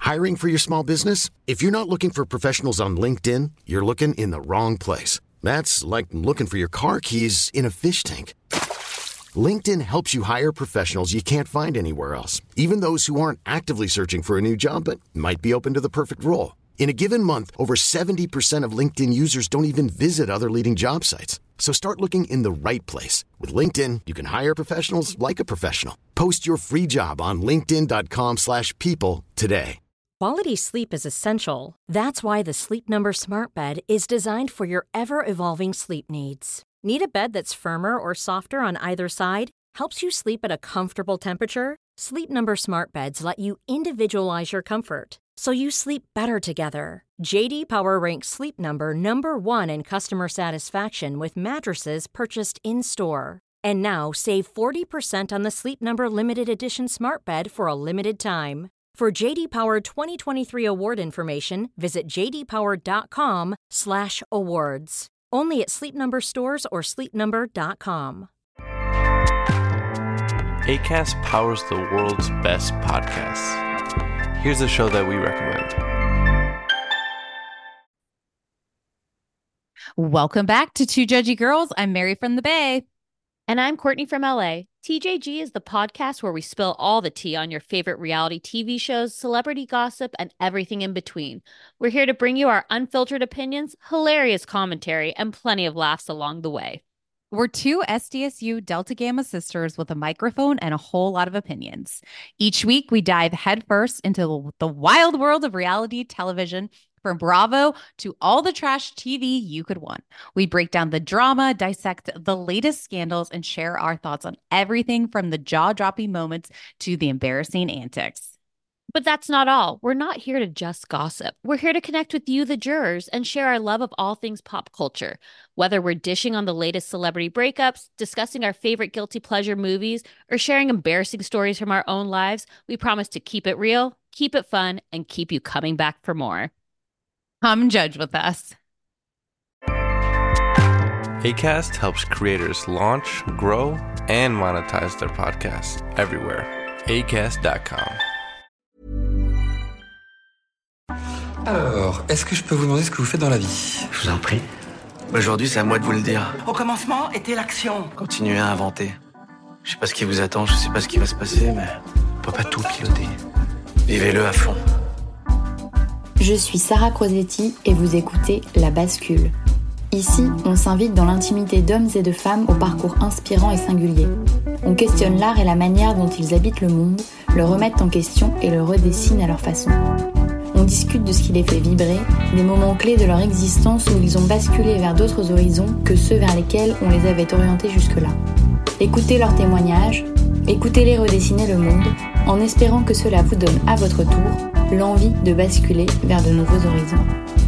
Hiring for your small business? If you're not looking for professionals on LinkedIn, you're looking in the wrong place. That's like looking for your car keys in a fish tank. LinkedIn helps you hire professionals you can't find anywhere else, even those who aren't actively searching for a new job but might be open to the perfect role. In a given month, over 70% of LinkedIn users don't even visit other leading job sites. So start looking in the right place. With LinkedIn, you can hire professionals like a professional. Post your free job on linkedin.com/people today. Quality sleep is essential. That's why the Sleep Number Smart Bed is designed for your ever-evolving sleep needs. Need a bed that's firmer or softer on either side? Helps you sleep at a comfortable temperature? Sleep Number Smart Beds let you individualize your comfort, so you sleep better together. J.D. Power ranks Sleep Number number 1 in customer satisfaction with mattresses purchased in-store. And now, save 40% on the Sleep Number Limited Edition Smart Bed for a limited time. For J.D. Power 2023 award information, visit jdpower.com/awards. Only at Sleep Number stores or sleepnumber.com. Acast powers the world's best podcasts. Here's a show that we recommend. Welcome back to Two Judgy Girls. I'm Mary from the Bay. And I'm Courtney from LA. TJG is the podcast where we spill all the tea on your favorite reality TV shows, celebrity gossip, and everything in between. We're here to bring you our unfiltered opinions, hilarious commentary, and plenty of laughs along the way. We're two SDSU Delta Gamma sisters with a microphone and a whole lot of opinions. Each week, we dive headfirst into the wild world of reality television, from Bravo to all the trash TV you could want. We break down the drama, dissect the latest scandals, and share our thoughts on everything from the jaw-dropping moments to the embarrassing antics. But that's not all. We're not here to just gossip. We're here to connect with you, the jurors, and share our love of all things pop culture. Whether we're dishing on the latest celebrity breakups, discussing our favorite guilty pleasure movies, or sharing embarrassing stories from our own lives, we promise to keep it real, keep it fun, and keep you coming back for more. Come judge with us. Acast helps creators launch, grow, and monetize their podcasts everywhere. Acast.com. Alors, est-ce que je peux vous demander ce que vous faites dans la vie? Je vous en prie. Aujourd'hui, c'est à moi de vous le dire. Au commencement était l'action. Continuez à inventer. Je sais pas ce qui vous attend, je sais pas ce qui va se passer, mais on peut pas tout piloter. Vivez-le à fond. Je suis Sarah Crosetti et vous écoutez La Bascule. Ici, on s'invite dans l'intimité d'hommes et de femmes au parcours inspirant et singulier. On questionne l'art et la manière dont ils habitent le monde, le remettent en question et le redessinent à leur façon. On discute de ce qui les fait vibrer, des moments clés de leur existence où ils ont basculé vers d'autres horizons que ceux vers lesquels on les avait orientés jusque-là. Écoutez leurs témoignages, écoutez-les redessiner le monde, en espérant que cela vous donne à votre tour l'envie de basculer vers de nouveaux horizons.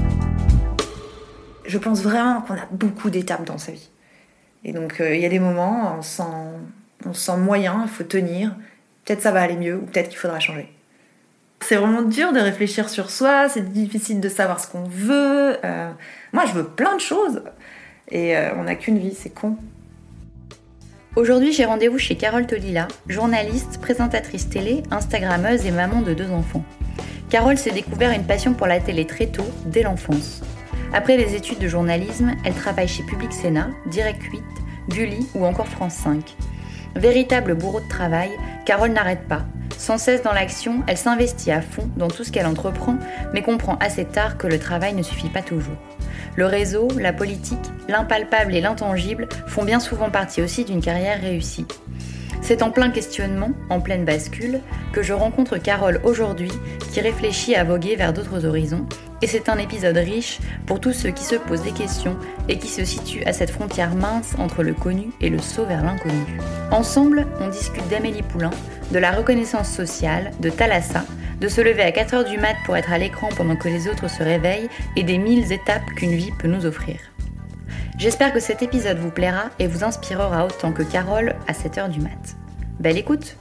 Je pense vraiment qu'on a beaucoup d'étapes dans sa vie. Et donc, il y a des moments, on se sent moyen, il faut tenir. Peut-être ça va aller mieux, ou peut-être qu'il faudra changer. C'est vraiment dur de réfléchir sur soi, c'est difficile de savoir ce qu'on veut. Moi, je veux plein de choses. Et on n'a qu'une vie, c'est con. Aujourd'hui, j'ai rendez-vous chez Carole Tolila, journaliste, présentatrice télé, instagrammeuse et maman de 2 enfants. Carole s'est découvert une passion pour la télé très tôt, dès l'enfance. Après les études de journalisme, elle travaille chez Public Sénat, Direct 8, Gulli ou encore France 5. Véritable bourreau de travail, Carole n'arrête pas. Sans cesse dans l'action, elle s'investit à fond dans tout ce qu'elle entreprend, mais comprend assez tard que le travail ne suffit pas toujours. Le réseau, la politique, l'impalpable et l'intangible font bien souvent partie aussi d'une carrière réussie. C'est en plein questionnement, en pleine bascule, que je rencontre Carole aujourd'hui, qui réfléchit à voguer vers d'autres horizons, et c'est un épisode riche pour tous ceux qui se posent des questions et qui se situent à cette frontière mince entre le connu et le saut vers l'inconnu. Ensemble, on discute d'Amélie Poulain, de la reconnaissance sociale, de Thalassa, de se lever à 4h du mat pour être à l'écran pendant que les autres se réveillent, et des 1000 étapes qu'une vie peut nous offrir. J'espère que cet épisode vous plaira et vous inspirera autant que Carole à 7h du mat. Belle écoute!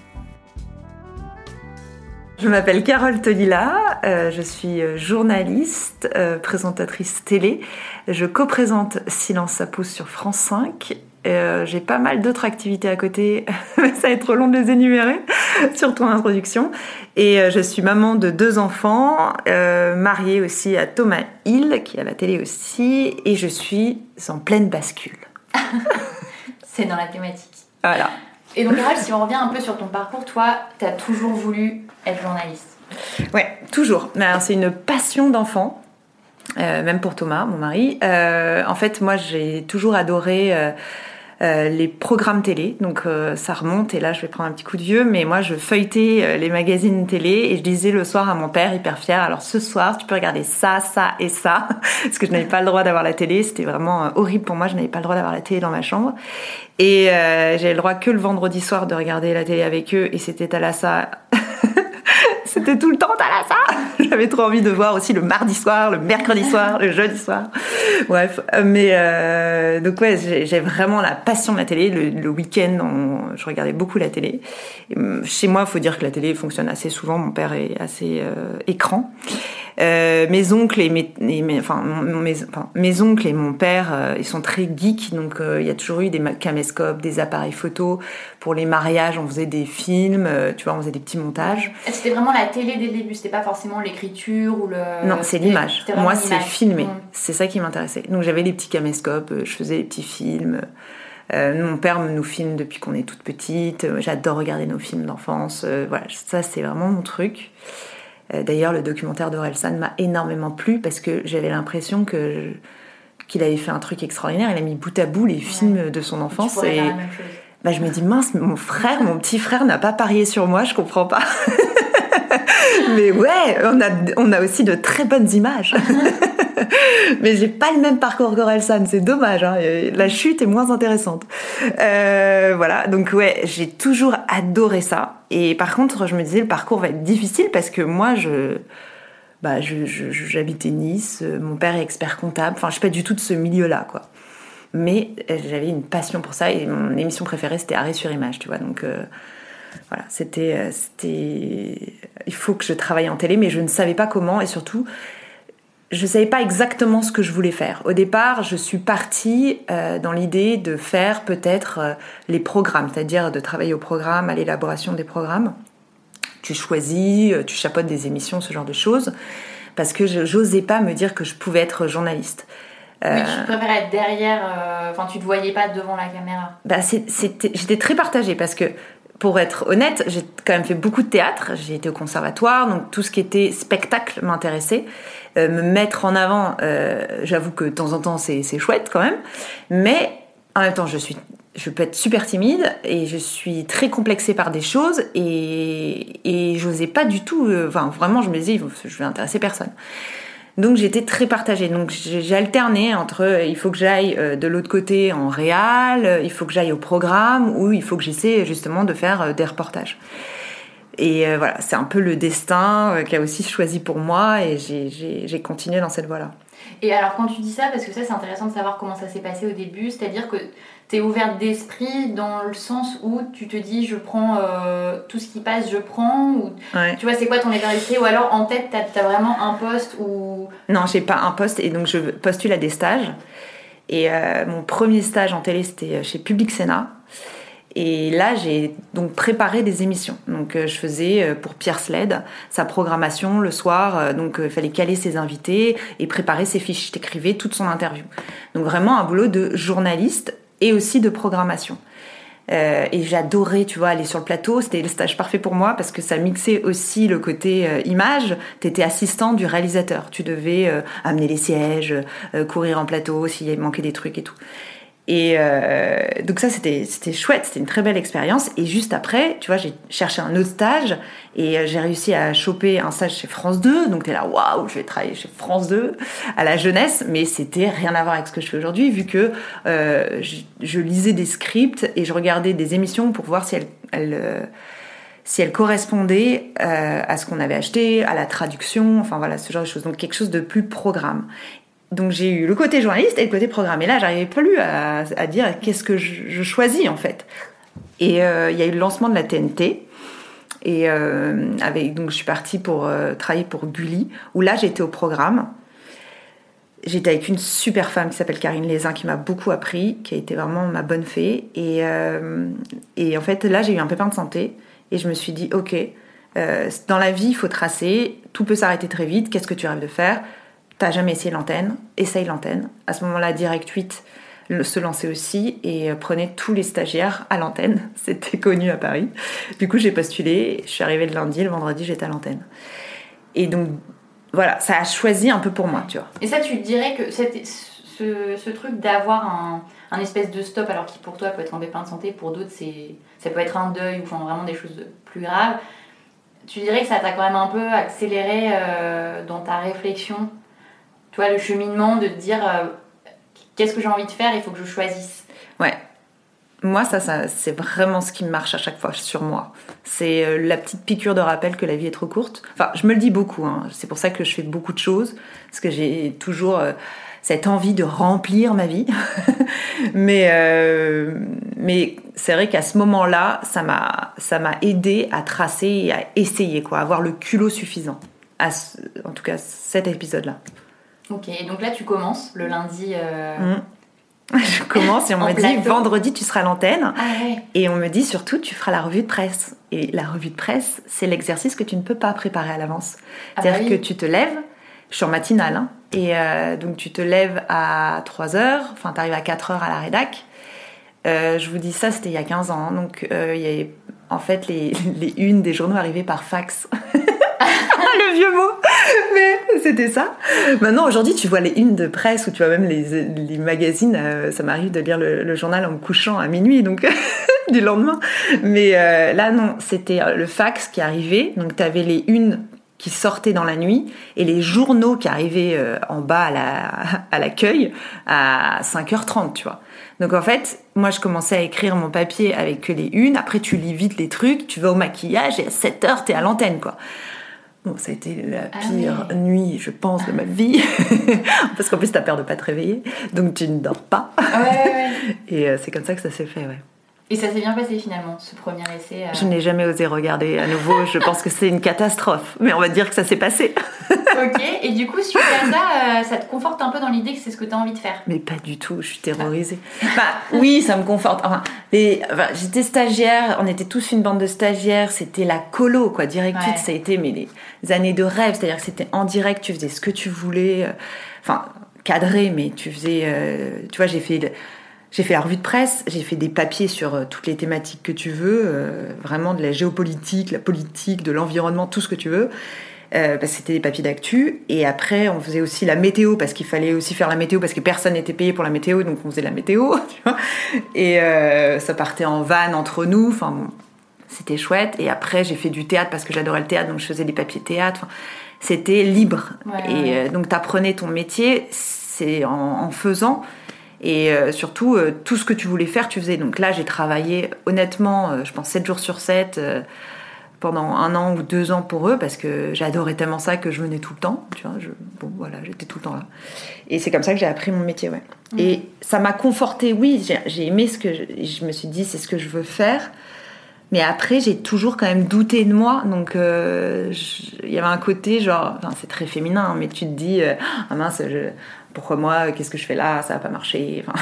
Je m'appelle Carole Tolila, je suis journaliste, présentatrice télé. Je co-présente Silence ça pousse sur France 5 J'ai pas mal d'autres activités à côté, mais ça va être trop long de les énumérer, surtout en introduction. Et je suis maman de 2 enfants, mariée aussi à Thomas Hill, qui est à la télé aussi, et je suis en pleine bascule. C'est dans la thématique. Voilà. Et donc, Carole, si on revient un peu sur ton parcours, toi, t'as toujours voulu être journaliste? Ouais, toujours. Alors, c'est une passion d'enfant. Même pour Thomas, mon mari. En fait, moi, j'ai toujours adoré les programmes télé. Donc, ça remonte. Et là, je vais prendre un petit coup de vieux. Mais moi, je feuilletais les magazines télé et je disais le soir à mon père, hyper fier, alors ce soir, tu peux regarder ça, ça et ça. Parce que je n'avais pas le droit d'avoir la télé. C'était vraiment horrible pour moi. Je n'avais pas le droit d'avoir la télé dans ma chambre. Et j'avais le droit que le vendredi soir de regarder la télé avec eux. Et c'était Thalassa. C'était tout le temps Thalassa. J'avais trop envie de voir aussi le mardi soir, le mercredi soir, le jeudi soir. Bref, mais donc ouais, j'ai vraiment la passion de la télé. Le week-end, je regardais beaucoup la télé. Chez moi, il faut dire que la télé fonctionne assez souvent. Mon père est assez écran. Mes oncles et mes oncles et mon père, ils sont très geeks, donc il y a toujours eu des caméscopes, des appareils photo. Pour les mariages, on faisait des films, tu vois, on faisait des petits montages. C'était vraiment la télé dès le début, c'était pas forcément l'écriture ou le... Non, c'est l'image. Moi, c'est filmé. Mmh. C'est ça qui m'intéressait. Donc j'avais les petits caméscopes, je faisais des petits films. Mon père nous filme depuis qu'on est toute petite. J'adore regarder nos films d'enfance. Voilà, ça c'est vraiment mon truc. D'ailleurs, le documentaire d'Orelsan m'a énormément plu parce que j'avais l'impression qu'il avait fait un truc extraordinaire. Il a mis bout à bout les films de son enfance. Tu pourrais faire la même chose. Bah, je me dis, mince, mon petit frère n'a pas parié sur moi, je comprends pas. Mais ouais, on a aussi de très bonnes images. Mais j'ai pas le même parcours qu'Orelsan, c'est dommage, hein. La chute est moins intéressante. Voilà, donc ouais, j'ai toujours adoré ça. Et par contre, je me disais, le parcours va être difficile parce que moi, j'habitais Nice, mon père est expert comptable, enfin, je suis pas du tout de ce milieu-là, quoi. Mais j'avais une passion pour ça et mon émission préférée, c'était Arrêt sur image, tu vois, donc... Voilà, c'était... Il faut que je travaille en télé, mais je ne savais pas comment, et surtout, je ne savais pas exactement ce que je voulais faire. Au départ, je suis partie dans l'idée de faire peut-être les programmes, c'est-à-dire de travailler au programme, à l'élaboration des programmes. Tu choisis, tu chapeautes des émissions, ce genre de choses, parce que je n'osais pas me dire que je pouvais être journaliste. Oui, tu préférais être derrière, tu ne te voyais pas devant la caméra. J'étais très partagée, parce que pour être honnête, j'ai quand même fait beaucoup de théâtre, j'ai été au conservatoire, donc tout ce qui était spectacle m'intéressait. Me mettre en avant, j'avoue que de temps en temps c'est chouette quand même, mais en même temps je peux être super timide et je suis très complexée par des choses et j'osais pas du tout, vraiment je me disais je vais intéresser personne. Donc j'étais très partagée. Donc j'ai alterné entre il faut que j'aille de l'autre côté en réal, il faut que j'aille au programme ou il faut que j'essaie justement de faire des reportages. Et voilà, c'est un peu le destin qui a aussi choisi pour moi et j'ai continué dans cette voie-là. Et alors quand tu dis ça, parce que ça c'est intéressant de savoir comment ça s'est passé au début, c'est-à-dire que t'es ouverte d'esprit dans le sens où tu te dis je prends tout ce qui passe, je prends, ou ouais. Tu vois c'est quoi ton état d'esprit, ou alors en tête t'as vraiment un poste ou... Non, j'ai pas un poste et donc je postule à des stages et mon premier stage en télé c'était chez Public Sénat. Et là, j'ai donc préparé des émissions. Donc, je faisais pour Pierre Sled sa programmation le soir. Donc, il fallait caler ses invités et préparer ses fiches. Je t'écrivais toute son interview. Donc, vraiment un boulot de journaliste et aussi de programmation. Et j'adorais, tu vois, aller sur le plateau. C'était le stage parfait pour moi parce que ça mixait aussi le côté image. T'étais assistant du réalisateur. Tu devais amener les sièges, courir en plateau s'il manquait des trucs et tout. Et donc ça c'était chouette, c'était une très belle expérience. Et juste après, tu vois, j'ai cherché un autre stage et j'ai réussi à choper un stage chez France 2. Donc t'es là, waouh, je vais travailler chez France 2 à la jeunesse, mais c'était rien à voir avec ce que je fais aujourd'hui, vu que je lisais des scripts et je regardais des émissions pour voir si elles correspondaient à ce qu'on avait acheté, à la traduction, enfin voilà, ce genre de choses. Donc quelque chose de plus programme. Donc j'ai eu le côté journaliste et le côté programme. Et là, j'arrivais plus à dire qu'est-ce que je choisis en fait. Et il y a eu le lancement de la TNT. Et donc je suis partie pour travailler pour Gulli, où là j'étais au programme. J'étais avec une super femme qui s'appelle Karine Lézin, qui m'a beaucoup appris, qui a été vraiment ma bonne fée. Et en fait, là, j'ai eu un pépin de santé. Et je me suis dit, ok, dans la vie, il faut tracer. Tout peut s'arrêter très vite. Qu'est-ce que tu rêves de faire ? T'as jamais essayé l'antenne ? Essaye l'antenne. À ce moment-là, Direct 8 se lançait aussi et prenait tous les stagiaires à l'antenne. C'était connu à Paris. Du coup, j'ai postulé. Je suis arrivée le lundi. Le vendredi, j'étais à l'antenne. Et donc... Voilà, ça a choisi un peu pour moi, tu vois. Et ça, tu dirais que ce truc d'avoir un espèce de stop, alors qui pour toi peut être un pépin de santé, pour d'autres, ça peut être un deuil ou enfin, vraiment des choses plus graves, tu dirais que ça t'a quand même un peu accéléré dans ta réflexion, tu vois, le cheminement de te dire qu'est-ce que j'ai envie de faire, il faut que je choisisse. Ouais. Moi, ça, c'est vraiment ce qui marche à chaque fois sur moi. C'est la petite piqûre de rappel que la vie est trop courte. Enfin, je me le dis beaucoup, hein. C'est pour ça que je fais beaucoup de choses, parce que j'ai toujours cette envie de remplir ma vie. mais c'est vrai qu'à ce moment-là, ça m'a aidé à tracer et à essayer, quoi, à avoir le culot suffisant. En tout cas, cet épisode-là. Ok, et donc là, tu commences le lundi... Je commence et on me dit vendredi tu seras à l'antenne. Ah ouais. Et on me dit surtout tu feras la revue de presse. Et la revue de presse, c'est l'exercice que tu ne peux pas préparer à l'avance. C'est-à-dire que tu te lèves, je suis en matinale, hein, et donc tu te lèves à 3h, enfin t'arrives à 4h à la rédac. Je vous dis ça, c'était il y a 15 ans. Hein, donc il y avait, en fait les unes des journaux arrivaient par fax. Le vieux mot, mais c'était ça. Maintenant, aujourd'hui, tu vois les unes de presse ou tu vois même les magazines. Ça m'arrive de lire le journal en me couchant à minuit, donc du lendemain. Mais là, non, c'était le fax qui arrivait. Donc, tu avais les unes qui sortaient dans la nuit et les journaux qui arrivaient en bas à l'accueil à 5h30, tu vois. Donc en fait, moi je commençais à écrire mon papier avec que les unes. Après, tu lis vite les trucs, tu vas au maquillage et à 7h, t'es à l'antenne, quoi. Bon, ça a été la pire nuit, je pense, de ma vie. Parce qu'en plus, t'as peur de pas te réveiller. Donc, tu ne dors pas. Ouais. Et c'est comme ça que ça s'est fait, ouais. Et ça s'est bien passé, finalement, ce premier essai Je n'ai jamais osé regarder à nouveau. Je pense que c'est une catastrophe. Mais on va dire que ça s'est passé. Ok. Et du coup, suite à ça, ça te conforte un peu dans l'idée que c'est ce que t'as envie de faire ? Mais pas du tout. Je suis terrorisée. Oui, ça me conforte. J'étais stagiaire. On était tous une bande de stagiaires. C'était la colo, quoi. Direct 8, ça a été les années de rêve. C'est-à-dire que c'était en direct. Tu faisais ce que tu voulais. Enfin, cadré, mais tu faisais... tu vois, j'ai fait la revue de presse, j'ai fait des papiers sur toutes les thématiques que tu veux, vraiment de la géopolitique, la politique, de l'environnement, tout ce que tu veux. Parce que c'était des papiers d'actu. Et après, on faisait aussi la météo, parce qu'il fallait aussi faire la météo, parce que personne n'était payé pour la météo, donc on faisait la météo, tu vois. Et ça partait en van entre nous, enfin bon, c'était chouette. Et après, j'ai fait du théâtre, parce que j'adorais le théâtre, donc je faisais des papiers théâtre. Enfin, c'était libre. Donc t'apprenais ton métier, c'est en faisant... Et surtout, tout ce que tu voulais faire, tu faisais. Donc là, j'ai travaillé, honnêtement, je pense 7 jours sur 7, pendant 1 an ou 2 ans pour eux, parce que j'adorais tellement ça que je venais tout le temps. Tu vois, j'étais tout le temps là. Et c'est comme ça que j'ai appris mon métier, ouais. Et ça m'a confortée, oui, j'ai aimé ce que je me suis dit, c'est ce que je veux faire. Mais après, j'ai toujours quand même douté de moi. Donc, il y avait un côté, genre, enfin, c'est très féminin, mais tu te dis, ah mince, pourquoi moi, qu'est-ce que je fais là, ça va pas marcher, enfin,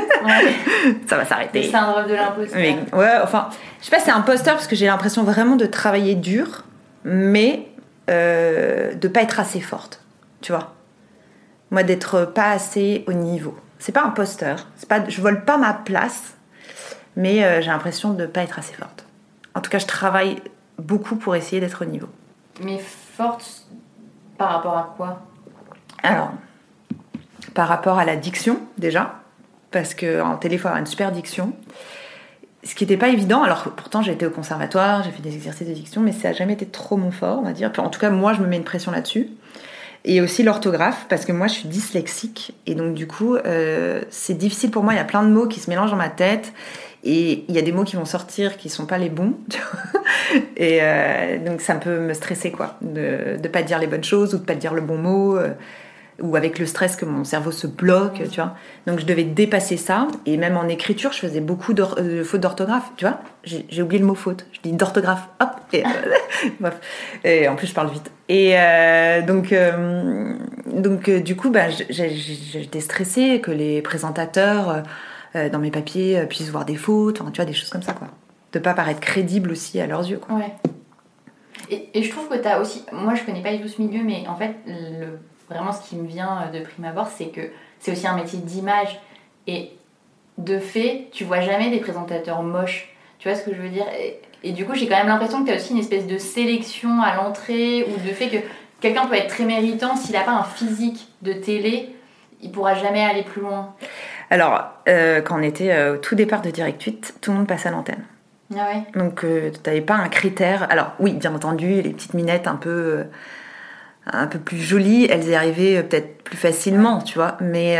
ça va s'arrêter. Le syndrome de l'imposteur. Mais, ouais, enfin, je sais pas, c'est imposteur parce que j'ai l'impression vraiment de travailler dur, mais de pas être assez forte, tu vois. Moi, d'être pas assez au niveau. C'est pas imposteur, je vole pas ma place, mais j'ai l'impression de pas être assez forte. En tout cas, je travaille beaucoup pour essayer d'être au niveau. Mais forte par rapport à quoi ? Alors, par rapport à la diction, déjà, parce qu'en télé, il faut avoir une super diction. Ce qui n'était pas évident, alors pourtant j'ai été au conservatoire, j'ai fait des exercices de diction, mais ça n'a jamais été trop mon fort, on va dire. En tout cas, moi, je me mets une pression là-dessus. Et aussi l'orthographe, parce que moi, je suis dyslexique. Et donc, du coup, c'est difficile pour moi. Il y a plein de mots qui se mélangent dans ma tête. Et il y a des mots qui vont sortir qui sont pas les bons. Et donc ça peut me stresser, quoi, de pas dire les bonnes choses ou de pas dire le bon mot, ou avec le stress que mon cerveau se bloque, tu vois. Donc je devais dépasser ça. Et même en écriture, je faisais beaucoup de fautes d'orthographe, tu vois. J'ai oublié le mot faute. Je dis d'orthographe, hop. Et, bref. Et en plus, je parle vite. Et donc Donc du coup, j'étais stressée que les présentateurs, dans mes papiers, puissent voir des fautes, enfin, tu vois, des choses comme ça, quoi. De pas paraître crédible aussi à leurs yeux, quoi. Ouais. Et je trouve que t'as aussi... Moi, je connais pas du tout ce milieu, mais en fait, vraiment, ce qui me vient de prime abord, c'est que c'est aussi un métier d'image. Et de fait, tu vois jamais des présentateurs moches. Tu vois ce que je veux dire ? Et du coup, j'ai quand même l'impression que t'as aussi une espèce de sélection à l'entrée, ou de fait que quelqu'un peut être très méritant, s'il n'a pas un physique de télé, il pourra jamais aller plus loin. Alors, quand on était au tout départ de Direct 8, tout le monde passait à l'antenne. Ah ouais. Donc, t'avais pas un critère. Alors, oui, bien entendu, les petites minettes un peu plus jolies, elles y arrivaient peut-être plus facilement, tu vois, mais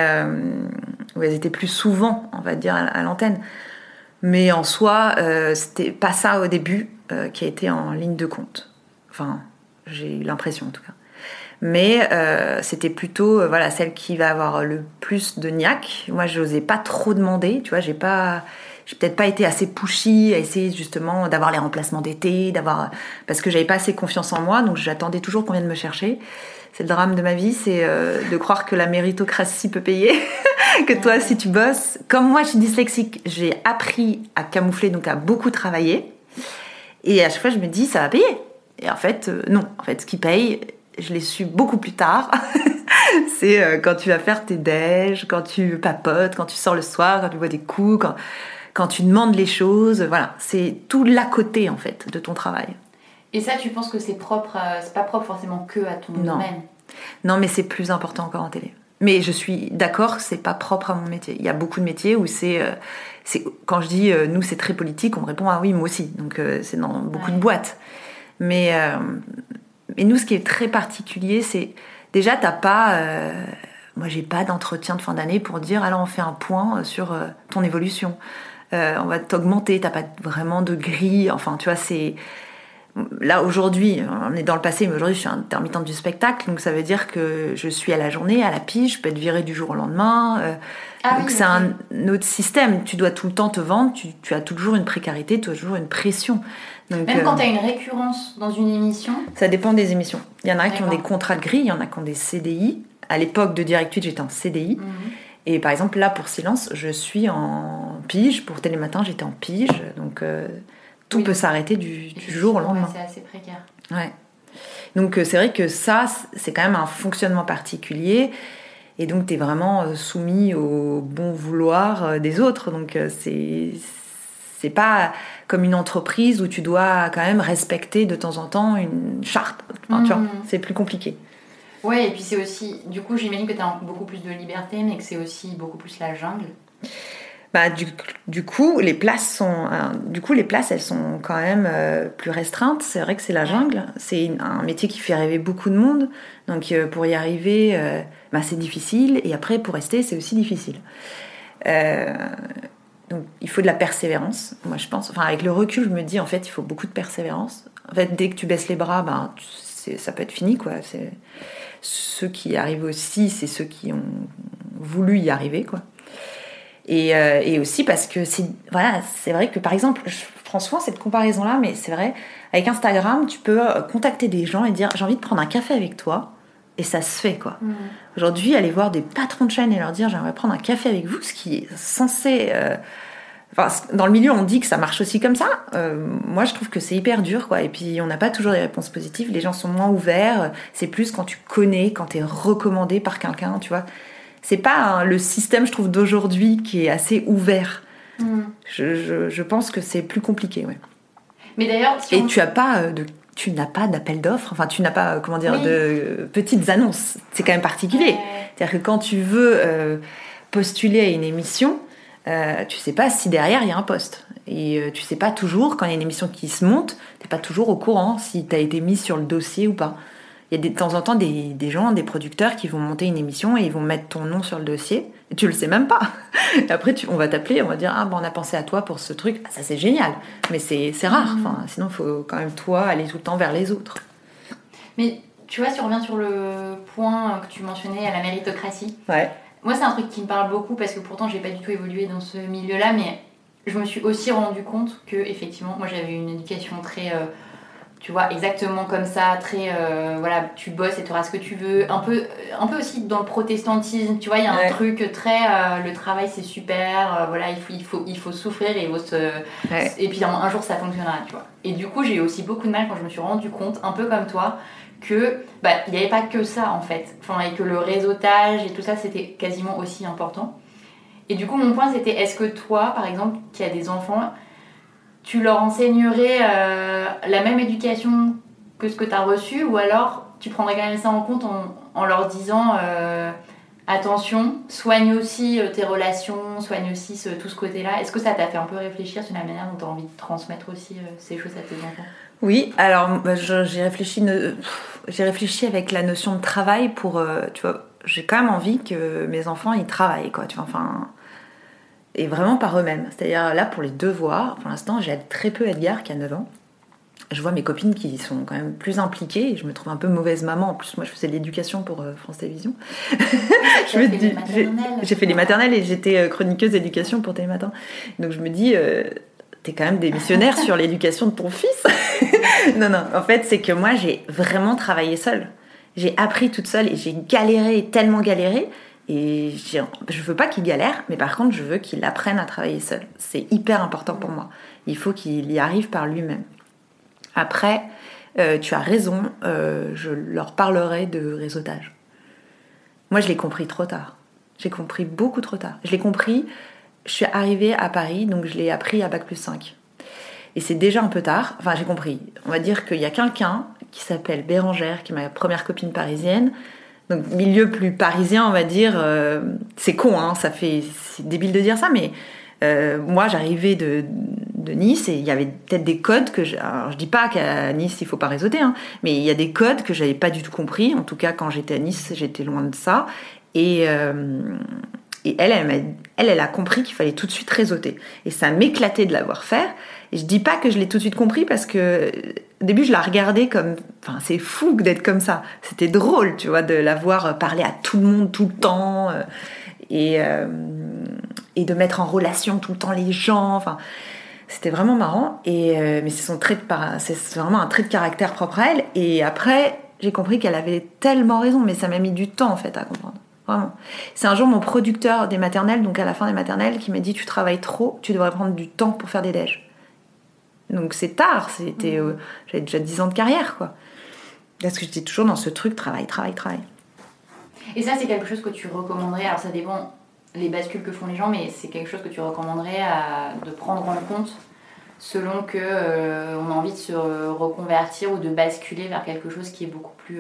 où elles étaient plus souvent, on va dire, à l'antenne. Mais en soi, c'était pas ça au début qui a été en ligne de compte. Enfin, j'ai eu l'impression en tout cas. Mais c'était plutôt celle qui va avoir le plus de niaque. Moi, j'osais pas trop demander, tu vois, j'ai peut-être pas été assez pushy à essayer justement d'avoir les remplacements d'été, parce que j'avais pas assez confiance en moi, donc j'attendais toujours qu'on vienne me chercher. C'est le drame de ma vie, c'est de croire que la méritocratie peut payer, que toi, si tu bosses... Comme moi, je suis dyslexique, j'ai appris à camoufler, donc à beaucoup travailler. Et à chaque fois, je me dis, ça va payer. Et en fait, non. En fait, ce qui paye, je l'ai su beaucoup plus tard. C'est quand tu vas faire tes déj, quand tu papotes, quand tu sors le soir, quand tu bois des coups, quand tu demandes les choses. Voilà, c'est tout l'à côté, en fait, de ton travail. Et ça, tu penses que c'est propre, c'est pas propre forcément que à ton domaine? Non, mais c'est plus important encore en télé. Mais je suis d'accord que c'est pas propre à mon métier. Il y a beaucoup de métiers où c'est quand je dis nous c'est très politique, on me répond ah oui moi aussi. Donc c'est dans beaucoup de boîtes. Mais nous ce qui est très particulier, c'est déjà t'as pas, moi j'ai pas d'entretien de fin d'année pour dire alors on fait un point sur ton évolution. On va t'augmenter. T'as pas vraiment de grille. Enfin tu vois c'est là aujourd'hui, on est dans le passé, mais aujourd'hui je suis intermittente du spectacle, donc ça veut dire que je suis à la journée, à la pige, je peux être virée du jour au lendemain. Donc c'est un autre système. Tu dois tout le temps te vendre, tu as toujours une précarité, tu as toujours une pression. Donc, même quand tu as une récurrence dans une émission? Ça dépend des émissions. Il y en a qui ont des contrats de grille, il y en a qui ont des CDI. À l'époque de Direct 8, j'étais en CDI. Et par exemple, là pour Silence, je suis en pige. Pour Télématin, j'étais en pige. Donc... tout peut s'arrêter du jour au lendemain. C'est assez précaire. Ouais. Donc c'est vrai que ça, c'est quand même un fonctionnement particulier. Et donc t'es vraiment soumis au bon vouloir des autres. Donc c'est pas comme une entreprise où tu dois quand même respecter de temps en temps une charte. Enfin, tu vois, c'est plus compliqué. Ouais, et puis c'est aussi... Du coup, j'imagine que t'as beaucoup plus de liberté, mais que c'est aussi beaucoup plus la jungle. Du coup, les places elles sont quand même plus restreintes. C'est vrai que c'est la jungle. C'est un métier qui fait rêver beaucoup de monde. Donc, pour y arriver, c'est difficile. Et après, pour rester, c'est aussi difficile. Donc, il faut de la persévérance, moi, je pense. Enfin, avec le recul, je me dis, en fait, il faut beaucoup de persévérance. En fait, dès que tu baisses les bras, ça peut être fini, quoi. Ceux qui y arrivent aussi, c'est ceux qui ont voulu y arriver, quoi. Et aussi parce que c'est vrai que par exemple je prends souvent cette comparaison là, mais c'est vrai avec Instagram tu peux contacter des gens et dire j'ai envie de prendre un café avec toi et ça se fait quoi. Aujourd'hui aller voir des patrons de chaîne et leur dire j'aimerais prendre un café avec vous, ce qui est censé dans le milieu on dit que ça marche aussi comme ça, moi je trouve que c'est hyper dur quoi. Et puis on n'a pas toujours des réponses positives, les gens sont moins ouverts, c'est plus quand tu connais, quand t'es recommandé par quelqu'un, tu vois. C'est pas le système, je trouve, d'aujourd'hui qui est assez ouvert. Je pense que c'est plus compliqué, ouais. Mais d'ailleurs, tu n'as pas d'appel d'offres, enfin, tu n'as pas, de petites annonces. C'est quand même particulier. C'est-à-dire que quand tu veux postuler à une émission, tu sais pas si derrière il y a un poste. Et tu sais pas toujours, quand il y a une émission qui se monte, t'es pas toujours au courant si t'as été mis sur le dossier ou pas. Il y a de temps en temps des gens, des producteurs qui vont monter une émission et ils vont mettre ton nom sur le dossier et tu le sais même pas. Et après on va t'appeler, on va dire on a pensé à toi pour ce truc. Ça c'est génial, mais c'est rare. Enfin, sinon il faut quand même toi aller tout le temps vers les autres. Mais tu vois, si on revient sur le point que tu mentionnais à la méritocratie. Ouais. Moi c'est un truc qui me parle beaucoup parce que pourtant j'ai pas du tout évolué dans ce milieu-là, mais je me suis aussi rendu compte que effectivement moi j'avais une éducation très tu vois, exactement comme ça, très, voilà, tu bosses et tu auras ce que tu veux. Un peu aussi dans le protestantisme, tu vois, il y a un truc très, le travail c'est super, voilà, il faut souffrir et et puis un jour ça fonctionnera, tu vois. Et du coup, j'ai eu aussi beaucoup de mal quand je me suis rendu compte, un peu comme toi, que il n'y avait pas que ça en fait, et que le réseautage et tout ça c'était quasiment aussi important. Et du coup, mon point c'était, est-ce que toi, par exemple, qui as des enfants, tu leur enseignerais la même éducation que ce que tu as reçu, ou alors tu prendrais quand même ça en compte en leur disant attention, soigne aussi tes relations, soigne aussi tout ce côté-là. Est-ce que ça t'a fait un peu réfléchir sur la manière dont tu as envie de transmettre aussi ces choses à tes enfants ? Oui, alors j'ai réfléchi avec la notion de travail pour, tu vois, j'ai quand même envie que mes enfants ils travaillent, quoi, tu vois, et vraiment par eux-mêmes. C'est-à-dire là pour les devoirs, pour l'instant j'aide très peu Edgar qui a 9 ans. Je vois mes copines qui sont quand même plus impliquées et je me trouve un peu mauvaise maman. En plus, moi je faisais de l'éducation pour France Télévisions. J'ai fait les maternelles et j'étais chroniqueuse d'éducation pour Télématin. Donc je me dis, t'es quand même démissionnaire sur l'éducation de ton fils. Non, en fait c'est que moi j'ai vraiment travaillé seule. J'ai appris toute seule et j'ai galéré, tellement galéré. Et je veux pas qu'il galère, mais par contre je veux qu'il apprenne à travailler seul. C'est hyper important pour moi. Il faut qu'il y arrive par lui-même. Après, tu as raison, je leur parlerai de réseautage. Moi je l'ai compris trop tard. J'ai compris beaucoup trop tard. Je l'ai compris, je suis arrivée à Paris, donc je l'ai appris à Bac+5. Et c'est déjà un peu tard, enfin j'ai compris. On va dire qu'il y a quelqu'un qui s'appelle Bérangère, qui est ma première copine parisienne. Donc milieu plus parisien, on va dire, c'est con, hein, c'est débile de dire ça, mais moi j'arrivais de Nice et il y avait peut-être des codes alors je dis pas qu'à Nice il faut pas réseauter, hein, mais il y a des codes que j'avais pas du tout compris. En tout cas quand j'étais à Nice, j'étais loin de ça. Et elle a compris qu'il fallait tout de suite réseauter. Et ça m'éclatait de la voir faire. Et je dis pas que je l'ai tout de suite compris parce que au début je la regardais comme, c'est fou d'être comme ça. C'était drôle, tu vois, de la voir parler à tout le monde tout le temps et de mettre en relation tout le temps les gens. C'était vraiment marrant. Mais c'est vraiment un trait de caractère propre à elle. Et après, j'ai compris qu'elle avait tellement raison, mais ça m'a mis du temps en fait à comprendre. Vraiment. C'est un jour mon producteur des maternelles, donc à la fin des maternelles, qui m'a dit tu travailles trop, tu devrais prendre du temps pour faire des déj. Donc c'est tard, j'avais déjà 10 ans de carrière, quoi. Parce que j'étais toujours dans ce truc travail. Et ça c'est quelque chose que tu recommanderais, alors ça dépend les bascules que font les gens, mais c'est quelque chose que tu recommanderais de prendre en compte selon qu'on a envie de se reconvertir ou de basculer vers quelque chose qui est beaucoup plus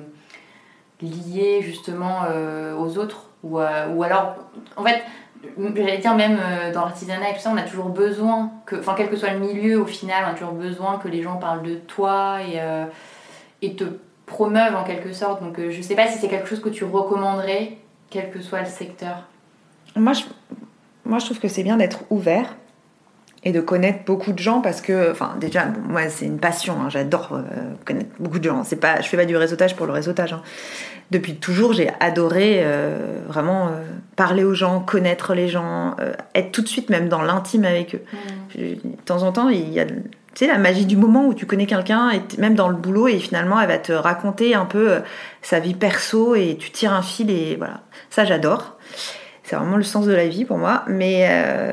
lié justement aux autres ou alors en fait j'allais dire même dans l'artisanat et tout ça on a toujours besoin quel que soit le milieu au final on a toujours besoin que les gens parlent de toi et te promeuvent en quelque sorte, donc je sais pas si c'est quelque chose que tu recommanderais quel que soit le secteur. Moi je trouve que c'est bien d'être ouvert et de connaître beaucoup de gens parce que, déjà, moi c'est une passion, hein, j'adore connaître beaucoup de gens. Je fais pas du réseautage pour le réseautage. Hein. Depuis toujours, j'ai adoré vraiment parler aux gens, connaître les gens, être tout de suite même dans l'intime avec eux. De temps en temps, il y a, tu sais, la magie du moment où tu connais quelqu'un, et même dans le boulot, et finalement, elle va te raconter un peu sa vie perso et tu tires un fil et voilà. Ça, j'adore. C'est vraiment le sens de la vie pour moi, mais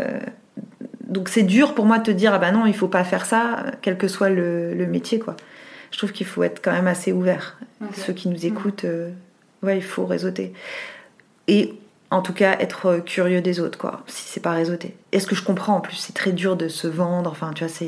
donc c'est dur pour moi de te dire non il faut pas faire ça quel que soit le métier, quoi. Je trouve qu'il faut être quand même assez ouvert. Okay. Ceux qui nous écoutent, il faut réseauter et en tout cas être curieux des autres, quoi, si c'est pas réseauter. Est-ce que je comprends, en plus c'est très dur de se vendre, tu vois,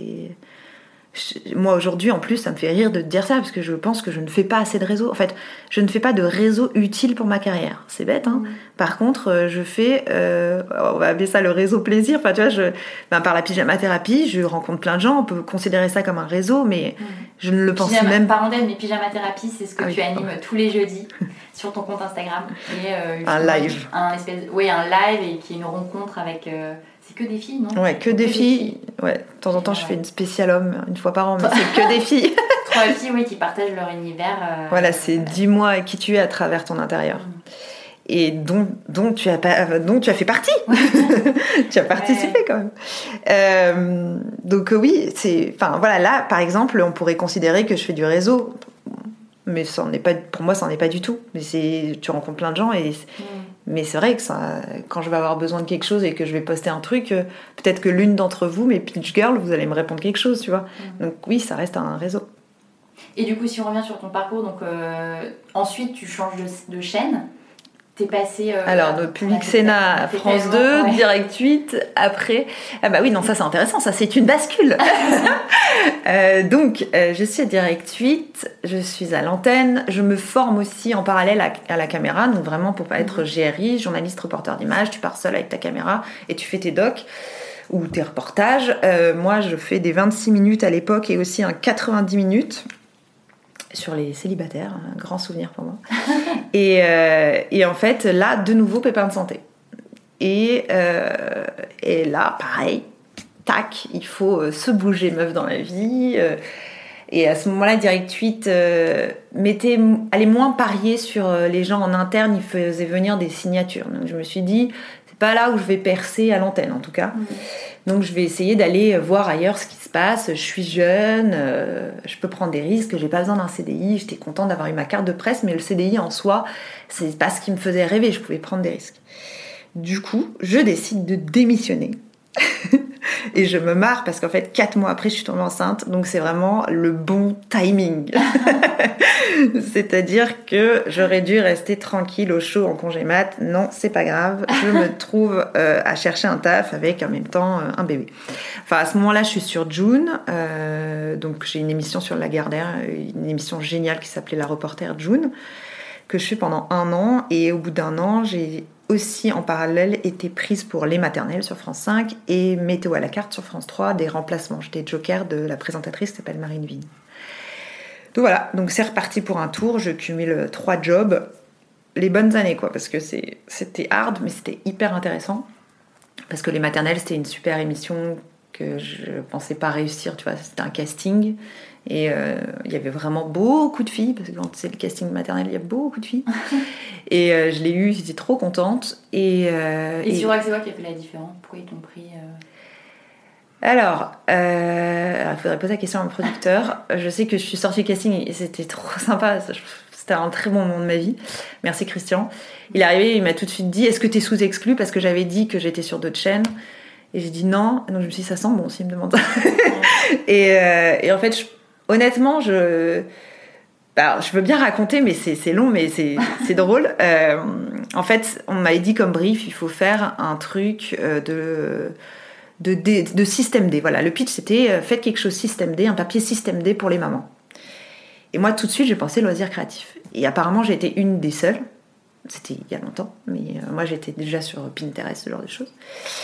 moi aujourd'hui en plus ça me fait rire de te dire ça parce que je pense que je ne fais pas assez de réseau. En fait, je ne fais pas de réseau utile pour ma carrière. C'est bête, hein. Par contre, je fais, on va appeler ça le réseau plaisir. Tu vois, par la pyjama thérapie, je rencontre plein de gens. On peut considérer ça comme un réseau, mais je ne le pense même pas. Parenthèse, mais pyjama thérapie, c'est ce que tu animes tous les jeudis sur ton compte Instagram. Et, un live. Un live et qui est une rencontre avec. C'est que des filles, non? Ouais, que des filles. Ouais, de temps en temps, je fais une spéciale homme, une fois par an, mais c'est que des filles. 3 filles, qui partagent leur univers. Voilà, c'est dis-moi qui tu es à travers ton intérieur. et dont tu as fait partie. Tu as participé quand même. Donc oui, voilà, là par exemple, on pourrait considérer que je fais du réseau, mais pour moi ça n'en est pas du tout. Mais tu rencontres plein de gens mais c'est vrai que quand je vais avoir besoin de quelque chose et que je vais poster un truc, peut-être que l'une d'entre vous, mes pitch girls, vous allez me répondre quelque chose, tu vois. Donc oui, ça reste un réseau. Et du coup, si on revient sur ton parcours, donc ensuite tu changes de chaîne. T'es passé... Alors, de Public Sénat, France 2, Direct 8, après... Ah bah oui, non, ça c'est intéressant, ça c'est une bascule. Donc, je suis à Direct 8, je suis à l'antenne, je me forme aussi en parallèle à la caméra, donc vraiment pour pas être GRI, journaliste, reporter d'image, tu pars seul avec ta caméra et tu fais tes docs ou tes reportages. Moi, je fais des 26 minutes à l'époque et aussi un 90 minutes. Sur les célibataires, un grand souvenir pour moi. Et en fait, là, de nouveau, pépin de santé. Et là, pareil, tac, il faut se bouger meuf dans la vie. Et à ce moment-là, Direct 8 allait moins parier sur les gens en interne, il faisait venir des signatures. Donc je me suis dit, c'est pas là où je vais percer à l'antenne en tout cas. Donc je vais essayer d'aller voir ailleurs ce qui se passe. Je suis jeune, je peux prendre des risques, j'ai pas besoin d'un CDI. J'étais contente d'avoir eu ma carte de presse, mais le CDI en soi, c'est pas ce qui me faisait rêver, je pouvais prendre des risques. Du coup, je décide de démissionner. Et je me marre parce qu'en fait 4 mois après je suis tombée enceinte, donc c'est vraiment le bon timing. C'est-à-dire que j'aurais dû rester tranquille au chaud en congé mat. Non, c'est pas grave, je me trouve à chercher un taf avec en même temps un bébé. Enfin à ce moment-là je suis sur June, donc j'ai une émission sur Lagardère, une émission géniale qui s'appelait La Reporter June, que je fais pendant 1 an, et au bout d'1 an j'ai aussi en parallèle été prise pour Les Maternelles sur France 5 et Météo à la carte sur France 3, des remplacements. J'étais joker de la présentatrice qui s'appelle Marine Vigne. Donc voilà, donc c'est reparti pour un tour, je cumule 3 jobs, les bonnes années quoi, parce que c'était hard mais c'était hyper intéressant, parce que Les Maternelles c'était une super émission que je pensais pas réussir, tu vois, c'était un casting. Et il y avait vraiment beaucoup de filles, parce que quand c'est le casting maternel, il y a beaucoup de filles. Et je l'ai eu, j'étais trop contente. Et tu crois que c'est quoi qui a fait la différence ? Pourquoi ils t'ont pris Alors, il faudrait poser la question à un producteur. Je sais que je suis sortie du casting et c'était trop sympa. C'était un très bon moment de ma vie. Merci Christian. Il est arrivé, il m'a tout de suite dit « Est-ce que t'es sous-exclue ?» Parce que j'avais dit que j'étais sur d'autres chaînes. Et j'ai dit non. Donc je me suis dit « Ça sent bon s'il me demande ça. » Et en fait, honnêtement, je veux bien raconter, mais c'est long, mais c'est drôle. En fait, on m'avait dit comme brief, il faut faire un truc de système D. Voilà, le pitch c'était faites quelque chose système D, un papier système D pour les mamans. Et moi, tout de suite, j'ai pensé loisir créatif. Et apparemment, j'ai été une des seules. C'était il y a longtemps, mais moi, j'étais déjà sur Pinterest, ce genre de choses.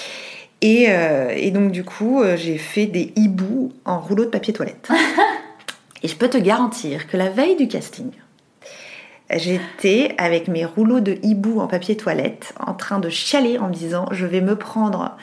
Et donc, du coup, j'ai fait des hiboux en rouleau de papier toilette. Et je peux te garantir que la veille du casting, j'étais avec mes rouleaux de hibou en papier toilette en train de chialer en me disant je vais me prendre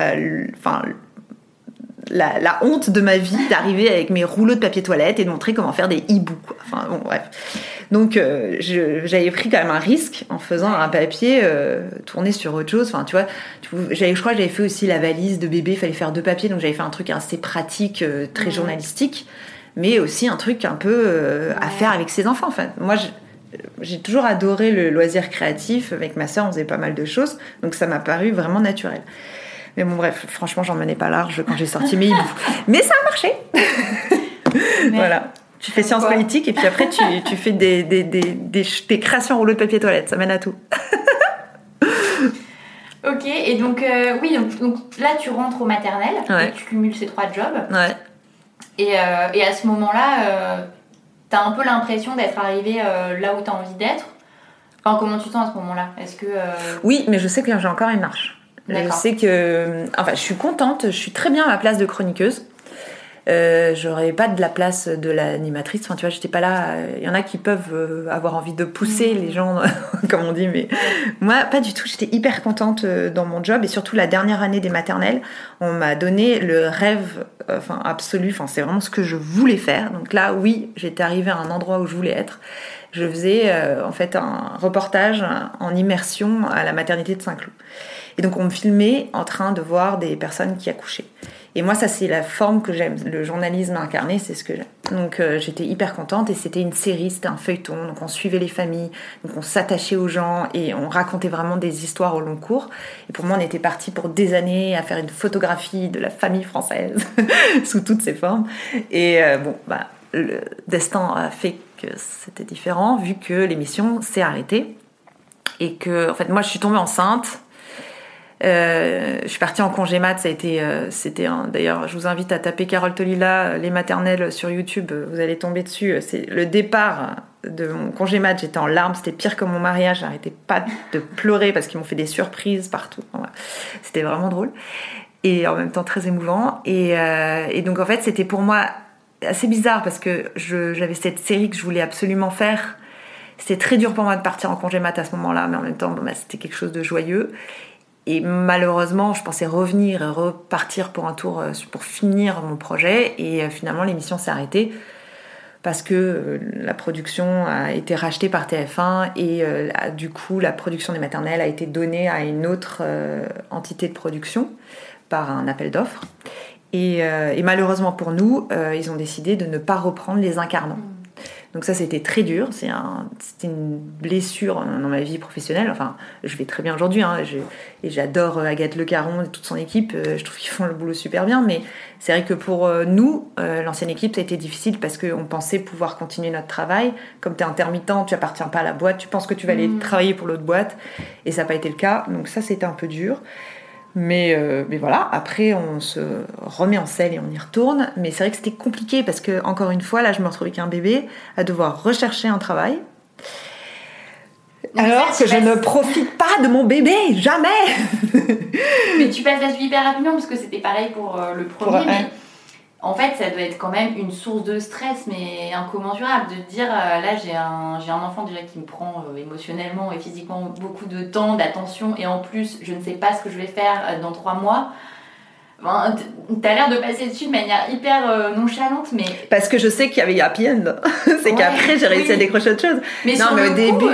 la honte de ma vie d'arriver avec mes rouleaux de papier toilette et de montrer comment faire des hiboux, quoi. Enfin bon bref. Donc j'avais pris quand même un risque en faisant un papier tourné sur autre chose. Enfin tu vois, je crois que j'avais fait aussi la valise de bébé, il fallait faire 2 papiers, donc j'avais fait un truc assez pratique, très journalistique, mais aussi un truc un peu à faire avec ses enfants. Enfin moi j'ai toujours adoré le loisir créatif. Avec ma sœur on faisait pas mal de choses, donc ça m'a paru vraiment naturel. Mais bon bref, franchement j'en menais pas large quand j'ai sorti mes hiboux. Mais ça a marché. Voilà. Tu fais sciences politiques et puis après tu fais des créations en rouleau de papier toilette, ça mène à tout. Ok, et donc donc là tu rentres au maternel, et tu cumules ces 3 jobs. Ouais. Et à ce moment-là, t'as un peu l'impression d'être arrivé là où t'as envie d'être. Enfin, comment tu te sens à ce moment-là ? Est-ce que Oui, mais je sais que j'ai encore une marche. D'accord. Je sais que... Enfin, je suis contente, je suis très bien à ma place de chroniqueuse. J'aurais pas de la place de l'animatrice. Enfin, tu vois, j'étais pas là. Il y en a qui peuvent avoir envie de pousser les gens, comme on dit, mais moi, pas du tout. J'étais hyper contente dans mon job, et surtout la dernière année des maternelles, on m'a donné le rêve, absolu. Enfin, c'est vraiment ce que je voulais faire. Donc là, oui, j'étais arrivée à un endroit où je voulais être. je faisais en fait un reportage en immersion à la maternité de Saint-Cloud. Et donc on me filmait en train de voir des personnes qui accouchaient. Et moi, ça, c'est la forme que j'aime. Le journalisme incarné, c'est ce que j'aime. Donc j'étais hyper contente et c'était une série, c'était un feuilleton. Donc on suivait les familles, donc on s'attachait aux gens et on racontait vraiment des histoires au long cours. Et pour moi, on était parti pour des années à faire une photographie de la famille française sous toutes ses formes. Et le destin a fait que c'était différent vu que l'émission s'est arrêtée. Et que, en fait, moi, je suis tombée enceinte. Je suis partie en congé mat, d'ailleurs, je vous invite à taper Carole Tolila, les maternelles sur YouTube, vous allez tomber dessus. C'est le départ de mon congé mat, j'étais en larmes, c'était pire que mon mariage, j'arrêtais pas de pleurer parce qu'ils m'ont fait des surprises partout. Voilà. C'était vraiment drôle et en même temps très émouvant. Et donc en fait, c'était pour moi assez bizarre parce que j'avais cette série que je voulais absolument faire. C'était très dur pour moi de partir en congé mat à ce moment-là, mais en même temps, c'était quelque chose de joyeux. Et malheureusement, je pensais revenir et repartir pour un tour, pour finir mon projet. Et finalement, l'émission s'est arrêtée parce que la production a été rachetée par TF1 et du coup, la production des maternelles a été donnée à une autre entité de production par un appel d'offres. Et malheureusement pour nous, ils ont décidé de ne pas reprendre les incarnants. Donc ça, c'était très dur. C'était une blessure dans ma vie professionnelle. Enfin, je vais très bien aujourd'hui. Et j'adore Agathe Le Caron et toute son équipe. Je trouve qu'ils font le boulot super bien. Mais c'est vrai que pour nous, l'ancienne équipe, ça a été difficile parce qu'on pensait pouvoir continuer notre travail. Comme tu es intermittent, tu appartiens pas à la boîte. Tu penses que tu vas aller travailler pour l'autre boîte. Et ça n'a pas été le cas. Donc ça, c'était un peu dur. Mais voilà, après on se remet en selle et on y retourne. Mais c'est vrai que c'était compliqué parce que, encore une fois, là je me retrouvais avec un bébé à devoir rechercher un travail. Alors que je ne profite pas de mon bébé, jamais. Mais tu passes là-dessus hyper rapidement parce que c'était pareil pour le premier. Mais en fait, ça doit être quand même une source de stress, mais incommensurable, de te dire là j'ai un enfant déjà qui me prend émotionnellement et physiquement beaucoup de temps, d'attention, et en plus je ne sais pas ce que je vais faire dans 3 mois. Enfin, t'as l'air de passer dessus de manière hyper nonchalante, mais... Parce que je sais qu'il y avait happy end. C'est qu'après j'ai réussi à décrocher autre chose. Mais non, mais au début,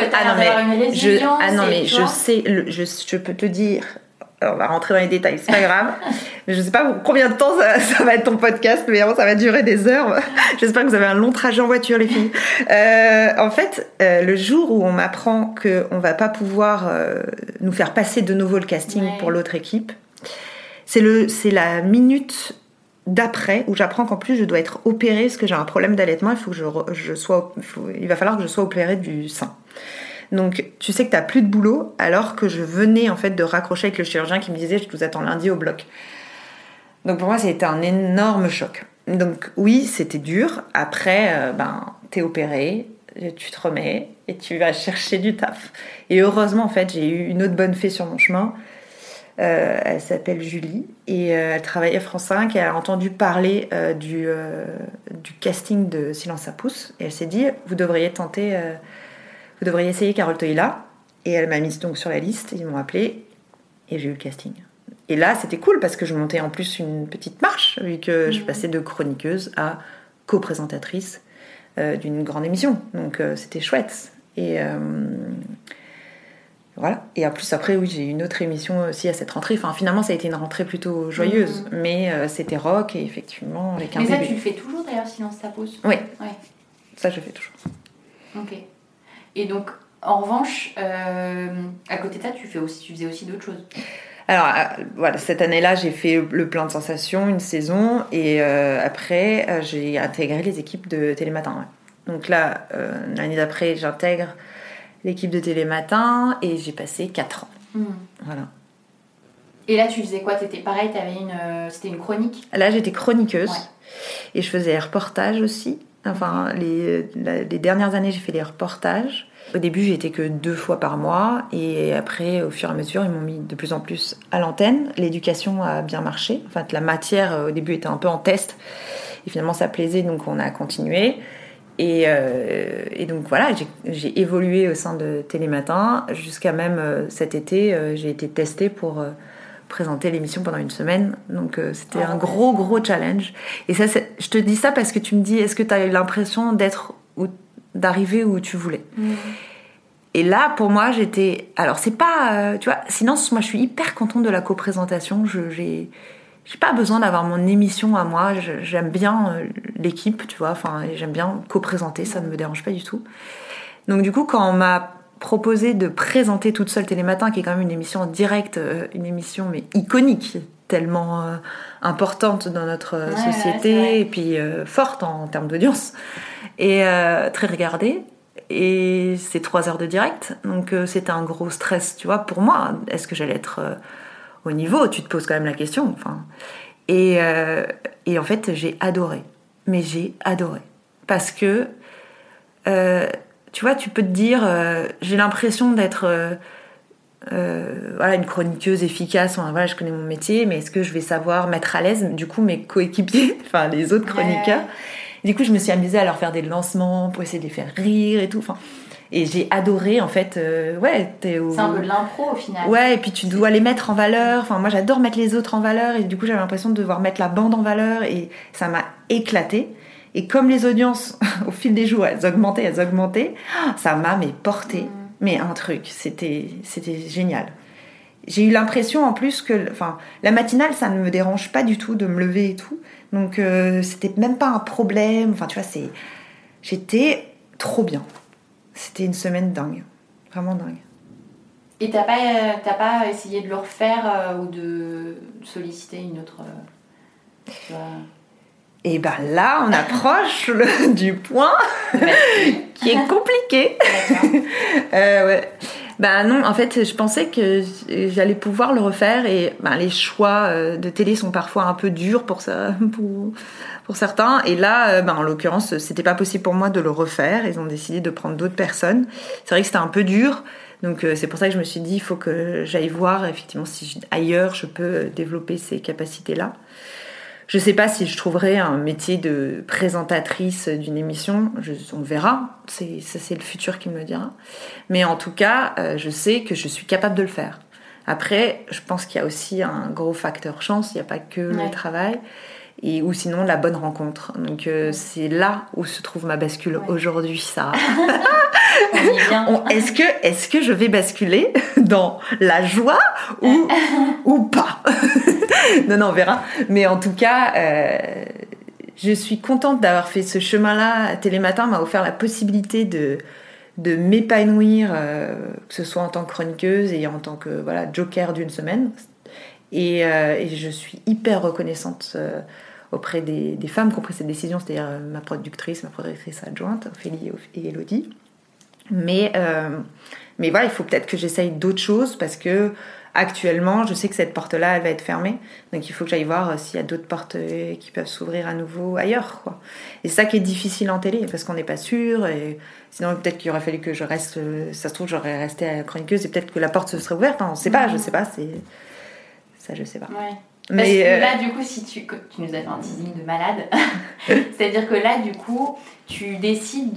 je peux te dire... On va rentrer dans les détails, c'est pas grave. Je sais pas combien de temps ça va être ton podcast, mais vraiment ça va durer des heures. J'espère que vous avez un long trajet en voiture, les filles. En fait, le jour où on m'apprend qu'on va pas pouvoir nous faire passer de nouveau le casting pour l'autre équipe, c'est la minute d'après où j'apprends qu'en plus je dois être opérée parce que j'ai un problème d'allaitement. Il va falloir que je sois opérée du sein. Donc, tu sais que t'as plus de boulot, alors que je venais en fait de raccrocher avec le chirurgien qui me disait « Je vous attends lundi au bloc ». Donc pour moi, c'était un énorme choc. Donc oui, c'était dur. Après, t'es opéré, tu te remets et tu vas chercher du taf. Et heureusement, en fait, j'ai eu une autre bonne fée sur mon chemin. Elle s'appelle Julie et elle travaille à France 5 et elle a entendu parler du casting de Silence à pouce. Et elle s'est dit « Vous devriez tenter... Vous devriez essayer Carole Tolila ». Et elle m'a mise donc sur la liste, ils m'ont appelée et j'ai eu le casting. Et là, c'était cool parce que je montais en plus une petite marche, vu que je passais de chroniqueuse à co-présentatrice d'une grande émission. Donc c'était chouette. Et voilà. Et en plus, après, oui, j'ai eu une autre émission aussi à cette rentrée. Enfin, finalement, ça a été une rentrée plutôt joyeuse. Mais c'était rock et effectivement, avec un bébé. Mais ça, tu le fais toujours d'ailleurs, Silence ça pousse. Oui. Ouais. Ça, je fais toujours. Ok. Et donc, en revanche, à côté de ça, tu faisais aussi d'autres choses. Alors, voilà, cette année-là, j'ai fait le plein de sensations, une saison, et après, j'ai intégré les équipes de Télématin. Ouais. Donc là, l'année d'après, j'intègre l'équipe de Télématin, et j'ai passé 4 ans. Voilà. Et là, tu faisais quoi ? T'étais pareil, c'était une chronique ? Là, j'étais chroniqueuse, et je faisais les reportages aussi. Enfin, les dernières années, j'ai fait des reportages. Au début, j'étais que 2 fois par mois. Et après, au fur et à mesure, ils m'ont mis de plus en plus à l'antenne. L'éducation a bien marché. En fait, la matière, au début, était un peu en test. Et finalement, ça plaisait, donc on a continué. Et donc, voilà, j'ai évolué au sein de Télématin. Jusqu'à même cet été, j'ai été testée pour... présenter l'émission pendant une semaine, donc c'était un gros challenge. Et ça, je te dis ça parce que tu me dis, est-ce que tu as eu l'impression d'être d'arriver où tu voulais. Et là, pour moi, j'étais... Alors, c'est pas... tu vois, sinon, moi, je suis hyper contente de la coprésentation. J'ai pas besoin d'avoir mon émission à moi. J'aime bien l'équipe, tu vois. Enfin, j'aime bien co-présenter, ça ne me dérange pas du tout. Donc, du coup, quand on m'a proposé de présenter toute seule Télématin, qui est quand même une émission en direct, une émission mais iconique, tellement importante dans notre société, et puis forte en termes d'audience, et très regardée. Et c'est 3 heures de direct, donc c'était un gros stress, tu vois, pour moi. Est-ce que j'allais être au niveau ? Tu te poses quand même la question. Enfin. Et en fait, j'ai adoré. Mais j'ai adoré. Parce que, tu vois, tu peux te dire, j'ai l'impression d'être une chroniqueuse efficace. Enfin, voilà, je connais mon métier, mais est-ce que je vais savoir mettre à l'aise, du coup, mes coéquipiers, enfin, les autres chroniqueurs ? Du coup, je me suis amusée à leur faire des lancements pour essayer de les faire rire et tout. Enfin, et j'ai adoré, en fait. C'est un peu de l'impro, au final. Ouais, et puis tu dois les mettre en valeur. Enfin, moi, j'adore mettre les autres en valeur. Et du coup, j'avais l'impression de devoir mettre la bande en valeur. Et ça m'a éclatée. Et comme les audiences, au fil des jours, elles augmentaient, ça m'a porté. Mais un truc, c'était génial. J'ai eu l'impression, en plus, que... Enfin, la matinale, ça ne me dérange pas du tout de me lever et tout. Donc, c'était même pas un problème. Enfin, tu vois, j'étais trop bien. C'était une semaine dingue. Vraiment dingue. Et t'as pas essayé de le refaire ou de solliciter une autre... tu vois... Et ben là, on approche du point qui est compliqué. Ouais. Ben non, en fait, je pensais que j'allais pouvoir le refaire et les choix de télé sont parfois un peu durs pour certains. Et là, en l'occurrence, c'était pas possible pour moi de le refaire. Ils ont décidé de prendre d'autres personnes. C'est vrai que c'était un peu dur. Donc c'est pour ça que je me suis dit, il faut que j'aille voir effectivement si ailleurs je peux développer ces capacités-là. Je sais pas si je trouverai un métier de présentatrice d'une émission, on verra, c'est le futur qui me le dira. Mais en tout cas, je sais que je suis capable de le faire. Après, je pense qu'il y a aussi un gros facteur chance, il n'y a pas que le travail, ou sinon la bonne rencontre. Donc c'est là où se trouve ma bascule aujourd'hui, Sarah. Est-ce que je vais basculer dans la joie ou pas? Non, on verra. Mais en tout cas, je suis contente d'avoir fait ce chemin-là. Télématin m'a offert la possibilité de m'épanouir, que ce soit en tant que chroniqueuse et en tant que joker d'une semaine. Et je suis hyper reconnaissante auprès des femmes qui ont pris cette décision, c'est-à-dire ma productrice adjointe, Ophélie et Elodie. Mais voilà, il faut peut-être que j'essaye d'autres choses parce que actuellement, je sais que cette porte-là, elle va être fermée. Donc, il faut que j'aille voir s'il y a d'autres portes qui peuvent s'ouvrir à nouveau ailleurs, quoi. Et c'est ça qui est difficile en télé parce qu'on n'est pas sûr. Et sinon, peut-être qu'il aurait fallu que je reste... Ça se trouve, j'aurais resté à chroniqueuse et peut-être que la porte se serait ouverte. On ne sait pas, je sais pas. Ça, je sais pas. Ouais. Parce que là, du coup, si tu nous as fait un teasing de malade, c'est-à-dire que là, du coup, tu décides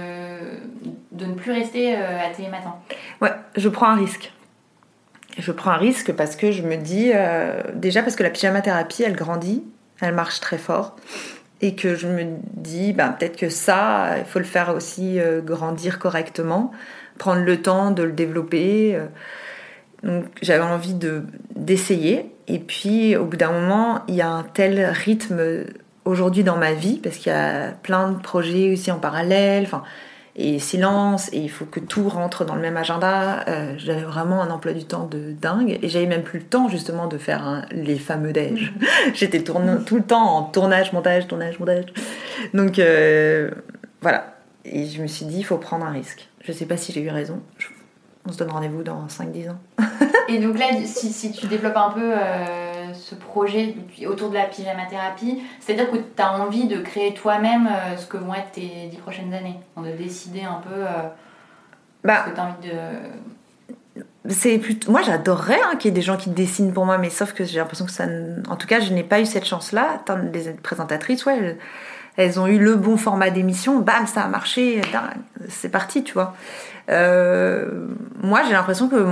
de ne plus rester à Télématin. Ouais, je prends un risque. Je prends un risque parce que je me dis... déjà parce que la pyjama-thérapie, elle grandit, elle marche très fort. Et que je me dis, peut-être que ça, il faut le faire aussi grandir correctement, prendre le temps de le développer. Donc j'avais envie d'essayer. Et puis au bout d'un moment, il y a un tel rythme aujourd'hui dans ma vie, parce qu'il y a plein de projets aussi en parallèle, et silence, et il faut que tout rentre dans le même agenda. J'avais vraiment un emploi du temps de dingue, et j'avais même plus le temps justement de faire les fameux déj. J'étais tout le temps en tournage, montage. Donc voilà. Et je me suis dit, il faut prendre un risque. Je sais pas si j'ai eu raison. On se donne rendez-vous dans 5-10 ans. Et donc là, si tu développes un peu ce projet autour de la pyjama-thérapie, c'est-à-dire que tu as envie de créer toi-même ce que vont être tes 10 prochaines années, de décider un peu ce que tu as envie de... Moi, j'adorerais qu'il y ait des gens qui dessinent pour moi, mais sauf que j'ai l'impression que ça... En tout cas, je n'ai pas eu cette chance-là. Les présentatrices, elles ont eu le bon format d'émission, bam, ça a marché, c'est parti, tu vois. Moi, j'ai l'impression que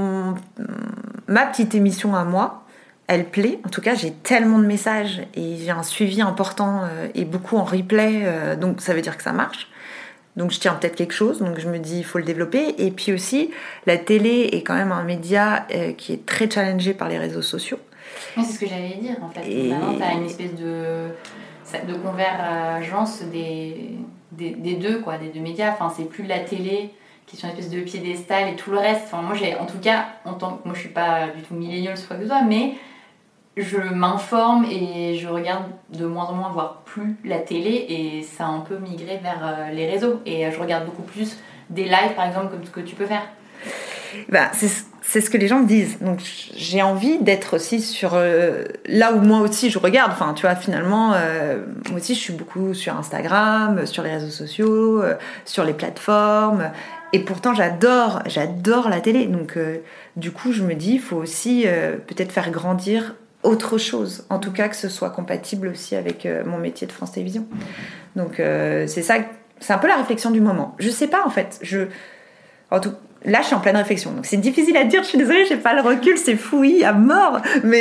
ma petite émission à moi, elle plaît. En tout cas, j'ai tellement de messages et j'ai un suivi important et beaucoup en replay, donc ça veut dire que ça marche. Donc je tiens peut-être quelque chose, donc je me dis il faut le développer. Et puis aussi, la télé est quand même un média qui est très challengé par les réseaux sociaux. Oui, c'est ce que j'allais dire en fait. Maintenant, tu as une espèce de convergence des deux, quoi, des deux médias. Enfin, c'est plus la télé qui est sur une espèce de piédestal et tout le reste. Enfin, moi, en tout cas, moi je suis pas du tout millénial ou quoi que ce soit, mais je m'informe et je regarde de moins en moins, voire plus la télé, et ça a un peu migré vers les réseaux. Et je regarde beaucoup plus des lives, par exemple, comme ce que tu peux faire. Bah, c'est ce que les gens me disent. Donc j'ai envie d'être aussi sur là où moi aussi je regarde. Enfin, tu vois, finalement, moi aussi je suis beaucoup sur Instagram, sur les réseaux sociaux, sur les plateformes. Et pourtant, j'adore la télé. Donc, du coup, je me dis, il faut aussi peut-être faire grandir autre chose. En tout cas, que ce soit compatible aussi avec mon métier de France Télévisions. Donc, c'est ça, c'est un peu la réflexion du moment. Je sais pas, en fait. Là, je suis en pleine réflexion. Donc, c'est difficile à dire. Je suis désolée, j'ai pas le recul. C'est fouillis à mort.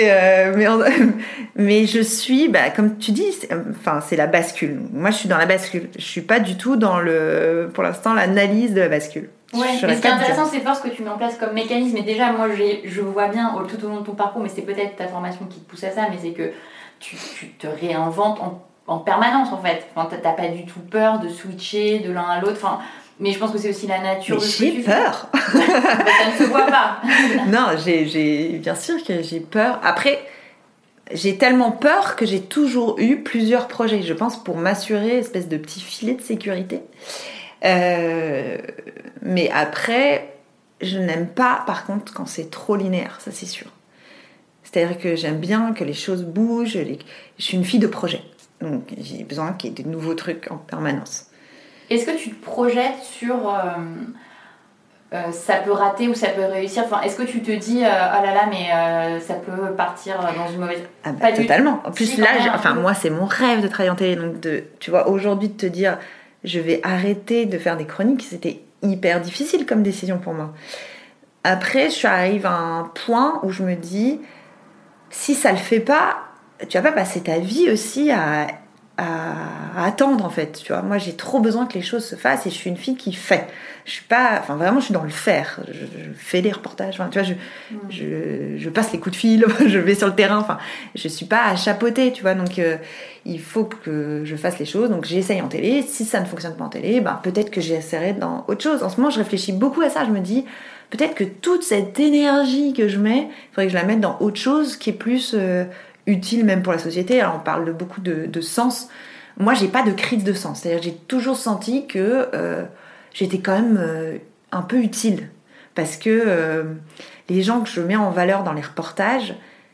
Mais je suis, comme tu dis, c'est la bascule. Moi, je suis dans la bascule. Je suis pas du tout dans pour l'instant, l'analyse de la bascule. Ouais, mais ce qui est intéressant, c'est voir ce que tu mets en place comme mécanisme. Et déjà, moi, je vois bien tout au long de ton parcours, mais c'est peut-être ta formation qui te pousse à ça, mais c'est que tu te réinventes en permanence, en fait. Enfin, t'as pas du tout peur de switcher de l'un à l'autre. Enfin, mais je pense que c'est aussi la nature de ce que tu fais. J'ai peur. Ça ne se voit pas. Non, bien sûr que j'ai peur. Après, j'ai tellement peur que j'ai toujours eu plusieurs projets, je pense, pour m'assurer une espèce de petit filet de sécurité. Mais après, je n'aime pas, par contre, quand c'est trop linéaire, ça c'est sûr. C'est-à-dire que j'aime bien que les choses bougent. Je suis une fille de projet, donc j'ai besoin qu'il y ait de nouveaux trucs en permanence. Est-ce que tu te projettes sur ça peut rater ou ça peut réussir? Enfin, est-ce que tu te dis oh là là, mais ça peut partir dans une mauvaise... Pas totalement. En plus, là, moi, c'est mon rêve de travailler en télé. Donc, tu vois, aujourd'hui, de te dire je vais arrêter de faire des chroniques, c'était hyper difficile comme décision pour moi. Après, je arrive à un point où je me dis si ça le fait pas, tu vas pas passer ta vie aussi à attendre, en fait, tu vois. Moi, j'ai trop besoin que les choses se fassent et je suis une fille qui fait. Je suis pas, vraiment, je suis dans le faire. Je fais des reportages, tu vois, je passe les coups de fil, je vais sur le terrain, je suis pas à chapeauter, tu vois. Donc, il faut que je fasse les choses. Donc, j'essaye en télé. Si ça ne fonctionne pas en télé, peut-être que j'essaierai dans autre chose. En ce moment, je réfléchis beaucoup à ça. Je me dis, peut-être que toute cette énergie que je mets, il faudrait que je la mette dans autre chose qui est plus utile même pour la société. Alors on parle beaucoup de sens. Moi, j'ai pas de crise de sens. C'est-à-dire j'ai toujours senti que j'étais quand même un peu utile. Parce que les gens que je mets en valeur dans les reportages,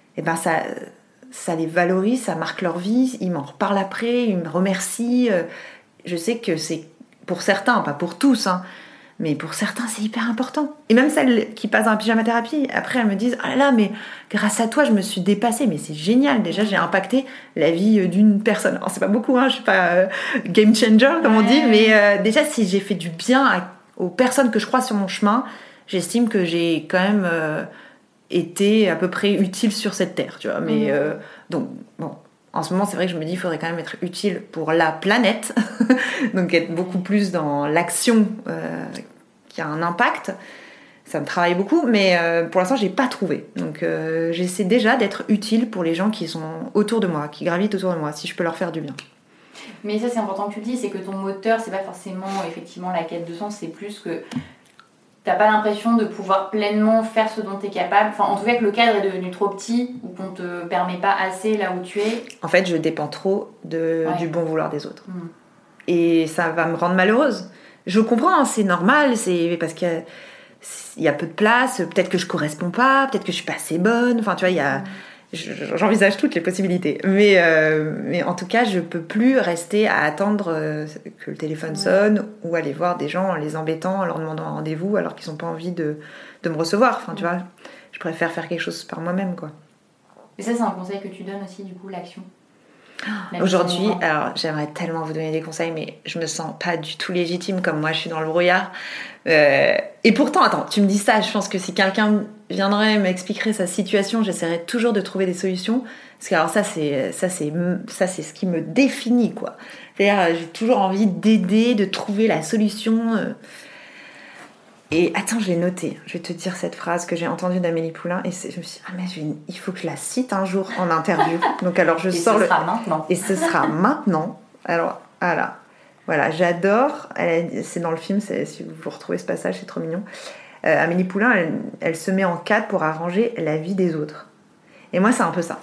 ça les valorise, ça marque leur vie, ils m'en reparlent après, ils me remercient. Je sais que c'est pour certains, pas pour tous, mais pour certains, c'est hyper important. Et même celles qui passent dans la pyjama-thérapie, après, elles me disent « Oh là là, mais grâce à toi, je me suis dépassée. » Mais c'est génial. Déjà, j'ai impacté la vie d'une personne. Alors, c'est pas beaucoup, je suis pas game changer, comme on dit. Mais déjà, si j'ai fait du bien aux personnes que je croise sur mon chemin, j'estime que j'ai quand même été à peu près utile sur cette terre, tu vois. Mais donc, bon... En ce moment, c'est vrai que je me dis qu'il faudrait quand même être utile pour la planète, donc être beaucoup plus dans l'action qui a un impact. Ça me travaille beaucoup, mais pour l'instant, je n'ai pas trouvé. Donc, j'essaie déjà d'être utile pour les gens qui sont autour de moi, qui gravitent autour de moi, si je peux leur faire du bien. Mais ça, c'est important que tu le dises, c'est que ton moteur, c'est pas forcément effectivement la quête de sens, c'est plus que t'as pas l'impression de pouvoir pleinement faire ce dont t'es capable. Enfin, en tout cas, que le cadre est devenu trop petit ou qu'on te permet pas assez là où tu es. En fait, je dépends trop du bon vouloir des autres. Et ça va me rendre malheureuse. Je comprends, c'est normal, c'est parce qu'il y a peu de place, peut-être que je corresponds pas, peut-être que je suis pas assez bonne. Enfin, tu vois, j'envisage toutes les possibilités. Mais en tout cas, je peux plus rester à attendre que le téléphone sonne ou aller voir des gens en les embêtant, en leur demandant un rendez-vous alors qu'ils n'ont pas envie de me recevoir. Enfin, tu vois, je préfère faire quelque chose par moi-même, quoi. Et ça, c'est un conseil que tu donnes aussi, du coup, l'action. Aujourd'hui, alors j'aimerais tellement vous donner des conseils, mais je me sens pas du tout légitime, comme moi je suis dans le brouillard. Et pourtant, attends, tu me dis ça, je pense que si quelqu'un viendrait m'expliquerait sa situation, j'essaierais toujours de trouver des solutions. Parce que alors ça c'est ce qui me définit, quoi. C'est-à-dire, j'ai toujours envie d'aider, de trouver la solution. Et attends, je l'ai noté. Je vais te dire cette phrase que j'ai entendue d'Amélie Poulain. Et je me suis dit, il faut que je la cite un jour en interview. Donc alors je sors ce sera maintenant. Et ce sera maintenant. Alors, voilà, j'adore. C'est dans le film, si vous retrouvez ce passage, c'est trop mignon. Amélie Poulain, elle se met en cadre pour arranger la vie des autres. Et moi, c'est un peu ça.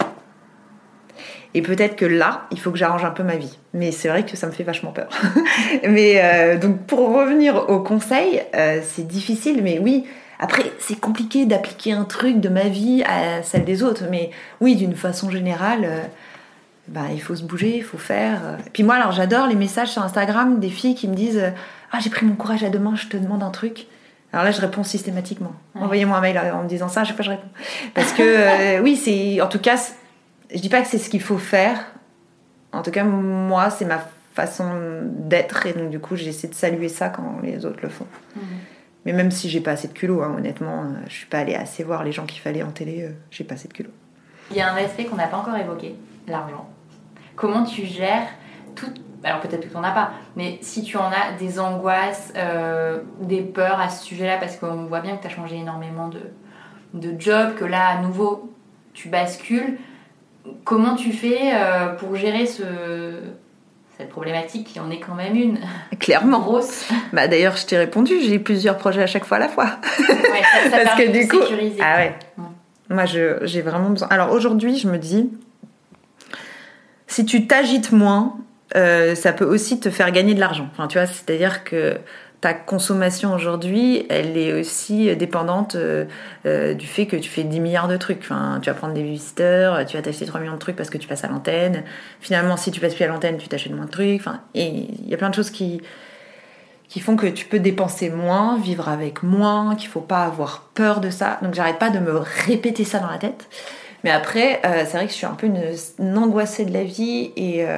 Et peut-être que là, il faut que j'arrange un peu ma vie. Mais c'est vrai que ça me fait vachement peur. Mais donc, pour revenir au conseil, c'est difficile, mais oui. Après, c'est compliqué d'appliquer un truc de ma vie à celle des autres. Mais oui, d'une façon générale, il faut se bouger, il faut faire. Puis moi, alors, j'adore les messages sur Instagram des filles qui me disent « Ah, j'ai pris mon courage à deux mains, je te demande un truc. » Alors là, je réponds systématiquement. Ouais. Envoyez-moi un mail en me disant ça, à chaque fois je réponds. Parce que, oui, c'est... En tout cas, je dis pas que c'est ce qu'il faut faire. En tout cas, moi, c'est ma façon d'être. Et donc, du coup, j'essaie de saluer ça quand les autres le font. Mmh. Mais même si j'ai pas assez de culot, honnêtement, je suis pas allée assez voir les gens qu'il fallait en télé. J'ai pas assez de culot. Il y a un aspect qu'on n'a pas encore évoqué, l'argent. Comment tu gères tout... Alors peut-être que tu n'en as pas, mais si tu en as des angoisses, des peurs à ce sujet-là, parce qu'on voit bien que tu as changé énormément de job, que là, à nouveau, tu bascules. Comment tu fais pour gérer cette problématique qui en est quand même une? Clairement. Grosse. D'ailleurs, je t'ai répondu, j'ai plusieurs projets à chaque fois à la fois. Ouais, ça parce que du coup, sécuriser. Ah ouais. Moi, j'ai vraiment besoin. Alors aujourd'hui, je me dis, si tu t'agites moins, ça peut aussi te faire gagner de l'argent. Enfin, tu vois, c'est-à-dire que ta consommation aujourd'hui, elle est aussi dépendante du fait que tu fais 10 milliards de trucs. Enfin, tu vas prendre des visiteurs, tu vas t'acheter 3 millions de trucs parce que tu passes à l'antenne. Finalement, si tu passes plus à l'antenne, tu t'achètes moins de trucs. Enfin, et il y a plein de choses qui font que tu peux dépenser moins, vivre avec moins, qu'il faut pas avoir peur de ça. Donc, j'arrête pas de me répéter ça dans la tête. Mais après, c'est vrai que je suis un peu une angoissée de la vie.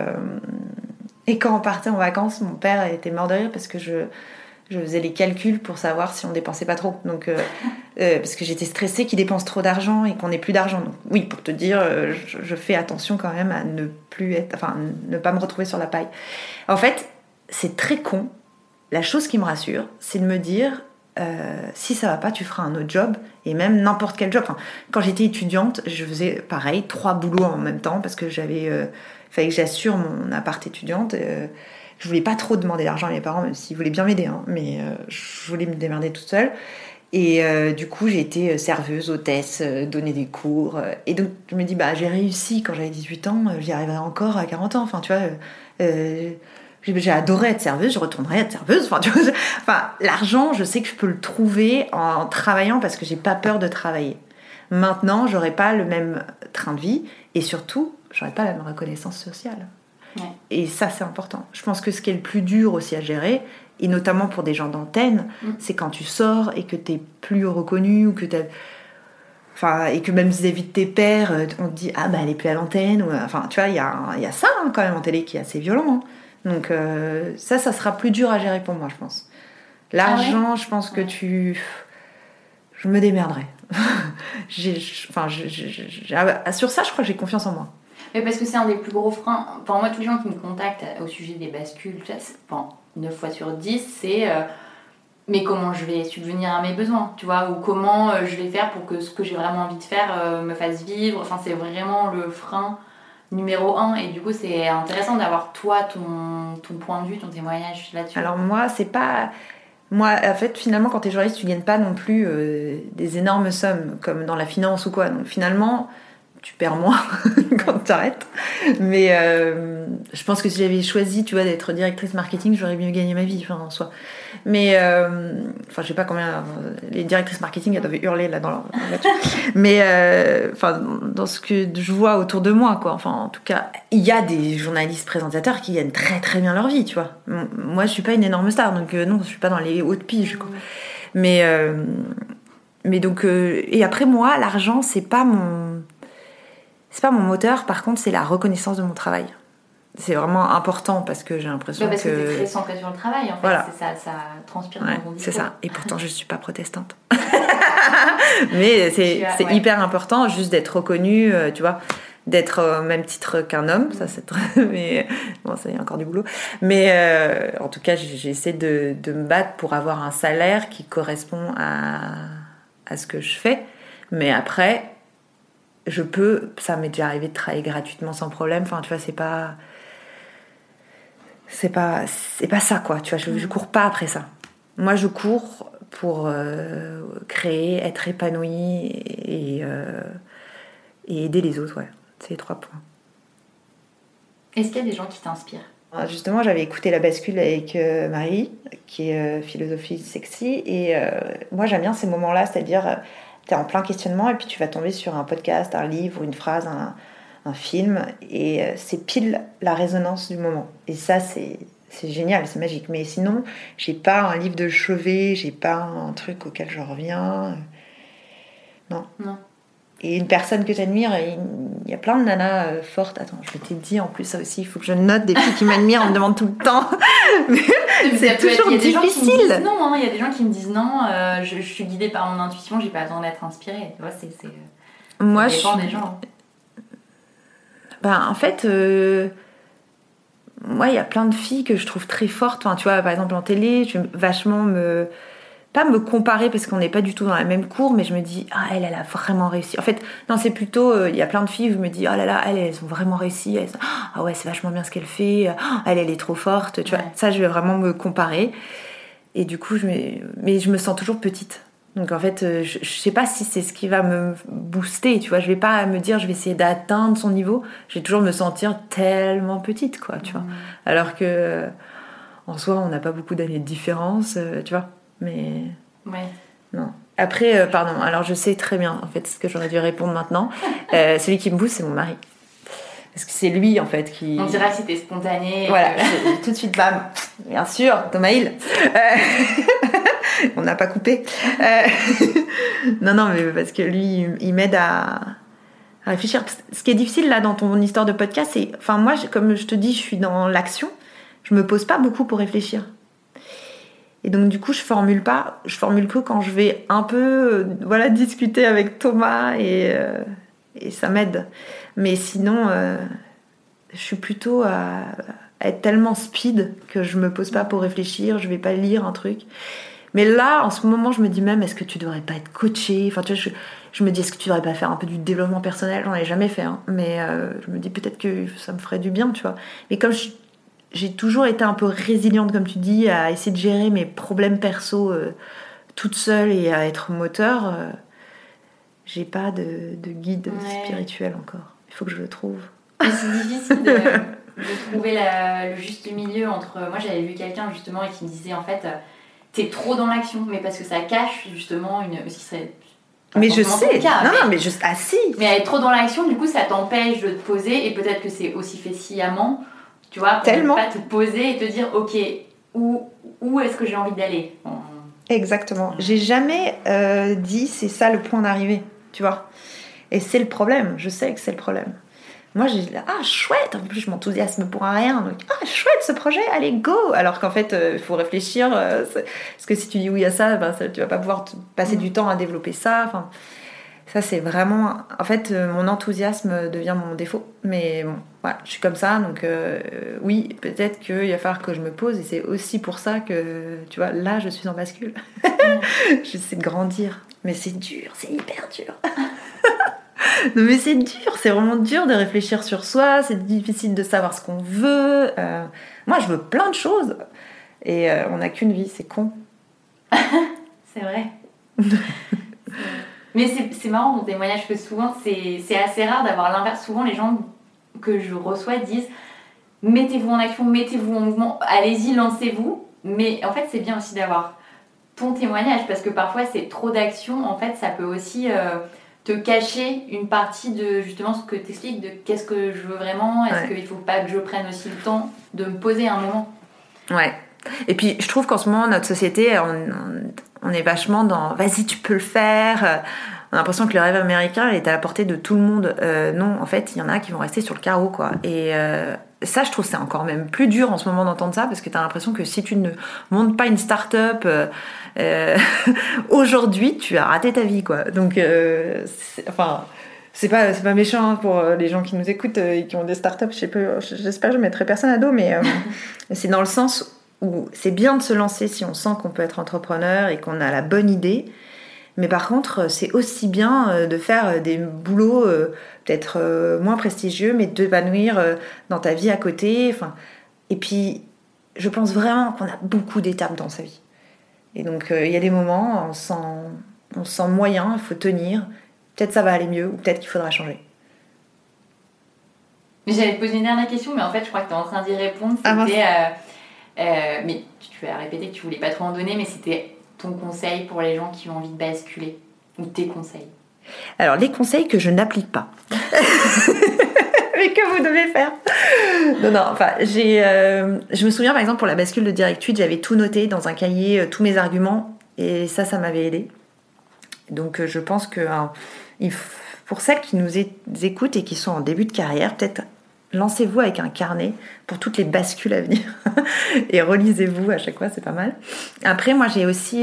Et quand on partait en vacances, mon père était mort de rire parce que je faisais les calculs pour savoir si on dépensait pas trop. Donc, parce que j'étais stressée qu'il dépense trop d'argent et qu'on n'ait plus d'argent. Donc, oui, pour te dire, je fais attention quand même à ne pas me retrouver sur la paille. En fait, c'est très con. La chose qui me rassure, c'est de me dire, si ça va pas, tu feras un autre job, et même n'importe quel job. Enfin, quand j'étais étudiante, je faisais pareil, 3 boulots en même temps, parce que fallait que j'assure mon appart étudiante. Je voulais pas trop demander d'argent à mes parents, même s'ils voulaient bien m'aider, mais je voulais me démerder toute seule. Et du coup, j'ai été serveuse, hôtesse, donner des cours. Et donc, je me dis, j'ai réussi quand j'avais 18 ans, j'y arriverai encore à 40 ans. Enfin, tu vois, j'ai adoré être serveuse, je retournerai être serveuse. Enfin, tu vois, l'argent, je sais que je peux le trouver en travaillant parce que j'ai pas peur de travailler. Maintenant, j'aurai pas le même train de vie et surtout, j'aurai pas la même reconnaissance sociale. Ouais. Et ça, c'est important. Je pense que ce qui est le plus dur aussi à gérer, et notamment pour des gens d'antenne, c'est quand tu sors et que t'es plus reconnu ou que et que même vis-à-vis de tes pairs, on te dit elle est plus à l'antenne. Enfin, tu vois, il y a ça quand même en télé qui est assez violent. Donc ça sera plus dur à gérer pour moi, je pense. L'argent, je pense que je me démerderai. Sur ça, je crois que j'ai confiance en moi. Mais parce que c'est un des plus gros freins. Pour moi, tous les gens qui me contactent au sujet des bascules, 9 fois sur 10, c'est mais comment je vais subvenir à mes besoins, tu vois, ou comment je vais faire pour que ce que j'ai vraiment envie de faire me fasse vivre. Enfin, c'est vraiment le frein numéro 1. Et du coup, c'est intéressant d'avoir toi, ton point de vue, ton témoignage là-dessus. Alors moi, c'est pas... Moi, en fait, finalement, quand t'es journaliste, tu gagnes pas non plus des énormes sommes, comme dans la finance ou quoi. Donc finalement... tu perds moins quand tu arrêtes. Mais je pense que si j'avais choisi, tu vois, d'être directrice marketing, j'aurais mieux gagné ma vie, en soi. Mais, je sais pas combien... les directrices marketing, elles doivent hurler là dans leur voiture. Mais, dans ce que je vois autour de moi, quoi. Enfin, en tout cas, il y a des journalistes présentateurs qui gagnent très très bien leur vie, tu vois. Moi, je suis pas une énorme star, donc non, je suis pas dans les hautes piges, quoi. Mais donc... et après, moi, l'argent, c'est pas mon moteur, par contre, c'est la reconnaissance de mon travail. c'est vraiment important parce que j'ai l'impression parce que t'es très centrée sur le travail, en fait. Voilà. C'est ça transpire dans ton discours. C'est ça. Et pourtant, je suis pas protestante. Mais c'est hyper important juste d'être reconnue, tu vois, d'être au même titre qu'un homme. Ça, c'est très... Mais bon, ça y a encore du boulot. Mais en tout cas, j'essaie de me battre pour avoir un salaire qui correspond à ce que je fais. Mais après, ça m'est déjà arrivé de travailler gratuitement sans problème. Enfin, tu vois, c'est pas ça, quoi. Tu vois, je cours pas après ça. Moi, je cours pour créer, être épanouie et aider les autres, ouais. C'est les 3 points. Est-ce qu'il y a des gens qui t'inspirent ? Justement, j'avais écouté La Bascule avec Marie, qui est philosophie sexy, et moi, j'aime bien ces moments-là, c'est-à-dire, t'es en plein questionnement, et puis tu vas tomber sur un podcast, un livre, une phrase, un film, et c'est pile la résonance du moment. Et ça, c'est génial, c'est magique. Mais sinon, j'ai pas un livre de chevet, j'ai pas un truc auquel je reviens. Non. Et une personne que j'admire, il y a plein de nanas fortes. Attends, je m'étais dit en plus ça aussi, il faut que je note des filles qui m'admirent, on me demande tout le temps. Mais c'est toujours difficile. Non, il y a des gens qui me disent non, je suis guidée par mon intuition, j'ai pas besoin d'être inspirée. Tu vois, moi, ça dépend des gens. En fait, moi, il y a plein de filles que je trouve très fortes. Enfin, tu vois, par exemple en télé, je vais vachement pas me comparer parce qu'on n'est pas du tout dans la même cour, mais je me dis elle a vraiment réussi. En fait, non, c'est plutôt il y a plein de filles où je me dis oh là là, elles ont vraiment réussi. Ah ouais, c'est vachement bien ce qu'elle fait. Elle est trop forte. Tu vois, ça, je vais vraiment me comparer. Et du coup, mais je me sens toujours petite. Donc en fait, je sais pas si c'est ce qui va me booster. Tu vois, je vais pas me dire je vais essayer d'atteindre son niveau. Je vais toujours me sentir tellement petite, quoi. Tu vois. Alors que en soi, on n'a pas beaucoup d'années de différence. Tu vois. Mais non. Après, pardon. Alors je sais très bien en fait ce que j'aurais dû répondre maintenant. Celui qui me booste, c'est mon mari. Parce que c'est lui en fait qui. On dirait que c'était spontané. Voilà. Tout de suite, bam. Bien sûr, Thomas Hill. On n'a pas coupé. Non, mais parce que lui, il m'aide à réfléchir. Ce qui est difficile là dans ton histoire de podcast, c'est, enfin moi, comme je te dis, je suis dans l'action. Je me pose pas beaucoup pour réfléchir. Et donc du coup, je formule que quand je vais un peu, discuter avec Thomas et ça m'aide. Mais sinon, je suis plutôt à être tellement speed que je me pose pas pour réfléchir. Je vais pas lire un truc. Mais là, en ce moment, je me dis même, est-ce que tu devrais pas être coachée ? Enfin, tu vois, je me dis, est-ce que tu devrais pas faire un peu du développement personnel ? J'en ai jamais fait, hein. Mais je me dis peut-être que ça me ferait du bien, tu vois. Mais comme j'ai toujours été un peu résiliente, comme tu dis, à essayer de gérer mes problèmes perso toute seule et à être moteur, j'ai pas de guide spirituel encore. Il faut que je le trouve. Mais c'est difficile de trouver le juste milieu entre... Moi, j'avais vu quelqu'un, justement, et qui me disait, en fait... T'es trop dans l'action, mais parce que ça cache justement ce qui serait. Mais je sais. Cas, mais juste si. Mais être trop dans l'action, du coup, ça t'empêche de te poser, et peut-être que c'est aussi fait sciemment, tu vois, pour tellement. Ne pas te poser et te dire, ok, où est-ce que j'ai envie d'aller ? Exactement. J'ai jamais dit c'est ça le point d'arrivée, tu vois. Et c'est le problème. Je sais que c'est le problème. Moi, j'ai dit, chouette, en plus je m'enthousiasme pour un rien, donc chouette ce projet, allez go. Alors qu'en fait, il faut réfléchir, parce que si tu dis oui à ça, tu vas pas pouvoir passer du temps à développer ça. Enfin, ça c'est vraiment, en fait, mon enthousiasme devient mon défaut. Mais bon, voilà, je suis comme ça, donc oui, peut-être qu'il va falloir que je me pose, et c'est aussi pour ça que, tu vois, là je suis en bascule. J'essaie de grandir, mais c'est dur, c'est hyper dur. Non mais c'est dur, c'est vraiment dur de réfléchir sur soi, c'est difficile de savoir ce qu'on veut. Moi je veux plein de choses et on n'a qu'une vie, c'est con. C'est vrai. Mais c'est marrant ton témoignage, que souvent c'est assez rare d'avoir l'inverse. Souvent les gens que je reçois disent mettez-vous en action, mettez-vous en mouvement, allez-y, lancez-vous. Mais en fait c'est bien aussi d'avoir ton témoignage, parce que parfois c'est trop d'action, en fait ça peut aussi... te cacher une partie de justement ce que t'expliques, de qu'est-ce que je veux vraiment, est-ce qu'il faut pas que je prenne aussi le temps de me poser un moment. Ouais. Et puis je trouve qu'en ce moment notre société on est vachement dans vas-y tu peux le faire, on a l'impression que le rêve américain est à la portée de tout le monde. Non, en fait il y en a qui vont rester sur le carreau, quoi. Et Ça, je trouve c'est encore même plus dur en ce moment d'entendre ça, parce que t'as l'impression que si tu ne montes pas une start-up aujourd'hui, tu as raté ta vie, quoi. Donc, c'est pas méchant pour les gens qui nous écoutent et qui ont des start-up. J'espère que je mettrai personne à dos, mais c'est dans le sens où c'est bien de se lancer si on sent qu'on peut être entrepreneur et qu'on a la bonne idée. Mais par contre, c'est aussi bien de faire des boulots peut-être moins prestigieux, mais d'épanouir dans ta vie à côté. Et puis, je pense vraiment qu'on a beaucoup d'étapes dans sa vie. Et donc, il y a des moments, on se sent moyen, il faut tenir. Peut-être ça va aller mieux, ou peut-être qu'il faudra changer. Mais j'allais te poser une dernière question, mais en fait, je crois que tu es en train d'y répondre. C'était... mais tu as répété que tu voulais pas trop en donner, mais c'était... ton conseil pour les gens qui ont envie de basculer, ou tes conseils? Alors, les conseils que je n'applique pas. Mais que vous devez faire. Je me souviens par exemple pour la bascule de Direct 8, j'avais tout noté dans un cahier, tous mes arguments, et ça m'avait aidé. Donc je pense que pour celles qui nous écoutent et qui sont en début de carrière, peut-être lancez-vous avec un carnet pour toutes les bascules à venir et relisez-vous à chaque fois, c'est pas mal. Après, moi j'ai aussi,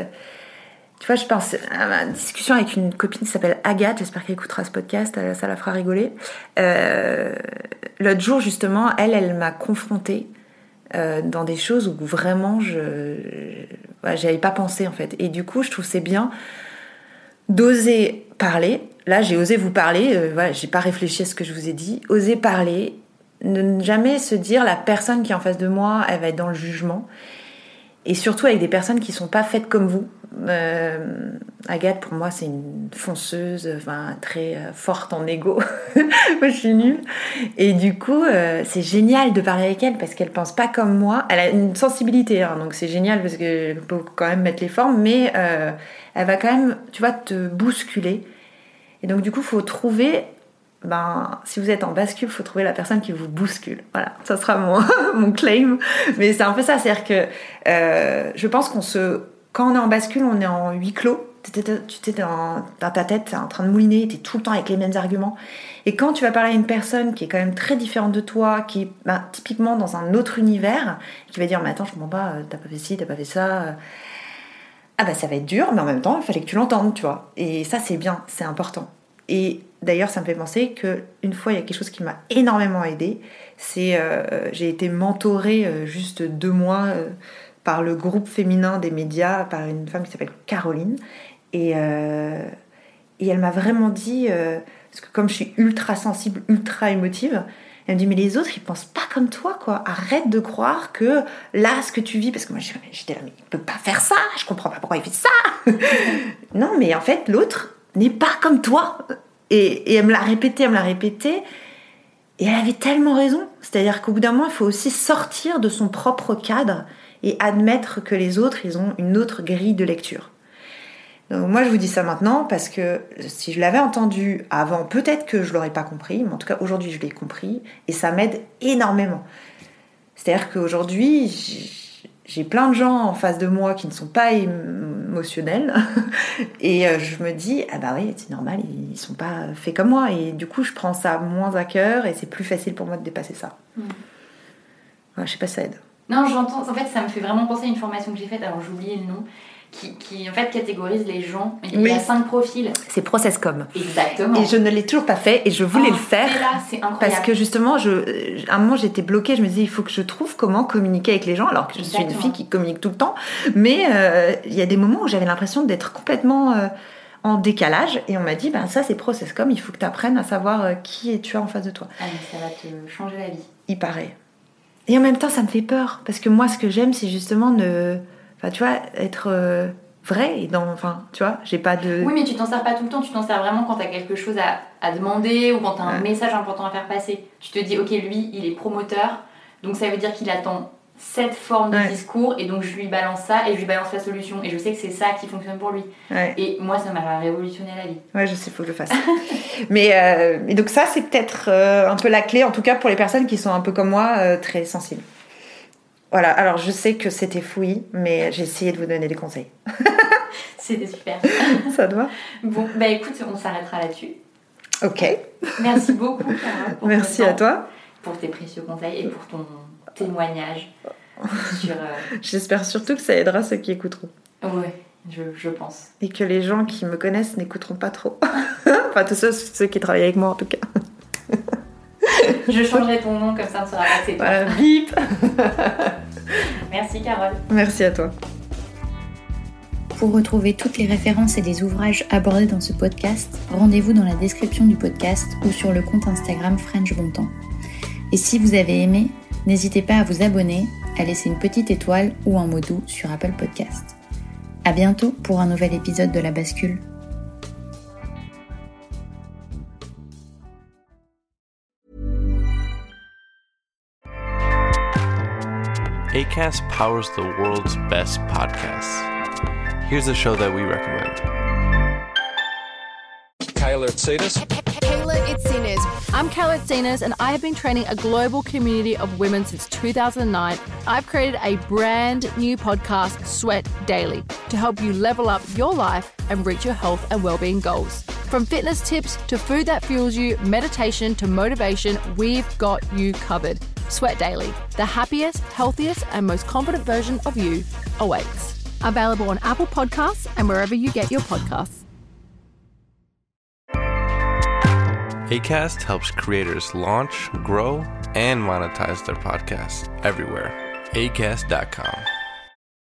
tu vois, je pense à ma discussion avec une copine qui s'appelle Agathe, j'espère qu'elle écoutera ce podcast, ça la fera rigoler. L'autre jour justement, elle m'a confrontée dans des choses où vraiment j'avais pas pensé en fait. Et du coup, je trouve c'est bien d'oser parler. Là, j'ai osé vous parler, j'ai pas réfléchi à ce que je vous ai dit. Oser parler, ne jamais se dire la personne qui est en face de moi, elle va être dans le jugement. Et surtout avec des personnes qui sont pas faites comme vous. Agathe, pour moi, c'est une fonceuse, très forte en ego. Moi, je suis nulle. Et du coup, c'est génial de parler avec elle parce qu'elle pense pas comme moi. Elle a une sensibilité, donc c'est génial parce qu'elle peut quand même mettre les formes, mais elle va quand même, tu vois, te bousculer. Et donc, du coup, il faut trouver... si vous êtes en bascule, il faut trouver la personne qui vous bouscule. Voilà, ça sera mon claim. Mais c'est un peu ça, c'est-à-dire que je pense quand on est en bascule, on est en huis clos. Tu es dans ta tête, t'es en train de mouliner, t'es tout le temps avec les mêmes arguments. Et quand tu vas parler à une personne qui est quand même très différente de toi, qui est typiquement dans un autre univers, qui va dire « Mais attends, je comprends pas, t'as pas fait ci, t'as pas fait ça... » ça va être dur, mais en même temps, il fallait que tu l'entendes, tu vois. Et ça, c'est bien, c'est important. Et d'ailleurs, ça me fait penser qu'une fois, il y a quelque chose qui m'a énormément aidée. C'est j'ai été mentorée juste 2 mois par le groupe féminin des médias, par une femme qui s'appelle Caroline. Et elle m'a vraiment dit, parce que comme je suis ultra sensible, ultra émotive, elle me dit, mais les autres, ils pensent pas comme toi, quoi. Arrête de croire que là, ce que tu vis... Parce que moi, j'étais là, mais il peut pas faire ça, je comprends pas pourquoi il fait ça. Non, mais en fait, l'autre n'est pas comme toi. Et elle me l'a répété. Et elle avait tellement raison. C'est-à-dire qu'au bout d'un moment, il faut aussi sortir de son propre cadre et admettre que les autres, ils ont une autre grille de lecture. Donc moi, je vous dis ça maintenant parce que si je l'avais entendu avant, peut-être que je l'aurais pas compris, mais en tout cas, aujourd'hui, je l'ai compris et ça m'aide énormément. C'est-à-dire qu'aujourd'hui, j'ai plein de gens en face de moi qui ne sont pas émotionnels et je me dis, oui, c'est normal, ils sont pas faits comme moi et du coup, je prends ça moins à cœur et c'est plus facile pour moi de dépasser ça. Je sais pas si ça aide. Non, j'entends. En fait, ça me fait vraiment penser à une formation que j'ai faite, alors j'ai oublié le nom, qui en fait catégorise les gens. Il y a 5 profils. C'est ProcessCom. Exactement. Et je ne l'ai toujours pas fait et je voulais le faire. C'est incroyable. Parce que justement, à un moment j'étais bloquée, je me disais il faut que je trouve comment communiquer avec les gens, alors que je suis une fille qui communique tout le temps. Mais il y a des moments où j'avais l'impression d'être complètement en décalage et on m'a dit ça c'est ProcessCom, il faut que tu apprennes à savoir qui tu as en face de toi. Ah, mais ça va te changer la vie. Il paraît. Et en même temps, ça me fait peur parce que moi, ce que j'aime, c'est justement être vrai et tu vois, j'ai pas de... Oui, mais tu t'en sers pas tout le temps, tu t'en sers vraiment quand t'as quelque chose à demander ou quand t'as un message important à faire passer. Tu te dis, ok, lui, il est promoteur, donc ça veut dire qu'il attend cette forme de discours et donc je lui balance ça et je lui balance la solution et je sais que c'est ça qui fonctionne pour lui. Et moi, ça m'a révolutionné la vie. Ouais, je sais, faut que je le fasse. mais donc ça, c'est peut-être un peu la clé, en tout cas pour les personnes qui sont un peu comme moi, très sensibles. Voilà, alors je sais que c'était fouillis, mais j'ai essayé de vous donner des conseils. C'était super. Ça te va ? Bon, écoute, on s'arrêtera là-dessus. Ok. Merci beaucoup, Carole. Merci à toi. pour tes précieux conseils et pour ton témoignage sur... J'espère surtout que ça aidera ceux qui écouteront. Ouais, je pense. Et que les gens qui me connaissent n'écouteront pas trop. Enfin, tous ceux qui travaillent avec moi, en tout cas. Je changerai ton nom, comme ça on sera passé. Voilà, bip. Merci Carole. Merci à toi. Pour retrouver toutes les références et les ouvrages abordés dans ce podcast, rendez-vous dans la description du podcast ou sur le compte Instagram French Bontemps. Et si vous avez aimé, n'hésitez pas à vous abonner, à laisser une petite étoile ou un mot doux sur Apple Podcast. À bientôt pour un nouvel épisode de La Bascule. Acast powers the world's best podcasts. Here's a show that we recommend. Kayla Itsinas. Kayla Itsinas. I'm Kayla Itsinas, and I have been training a global community of women since 2009. I've created a brand new podcast, Sweat Daily, to help you level up your life and reach your health and well-being goals. From fitness tips to food that fuels you, meditation to motivation, we've got you covered. Sweat Daily, the happiest, healthiest, and most confident version of you awaits. Available on Apple Podcasts and wherever you get your podcasts. Acast helps creators launch, grow, and monetize their podcasts everywhere. Acast.com.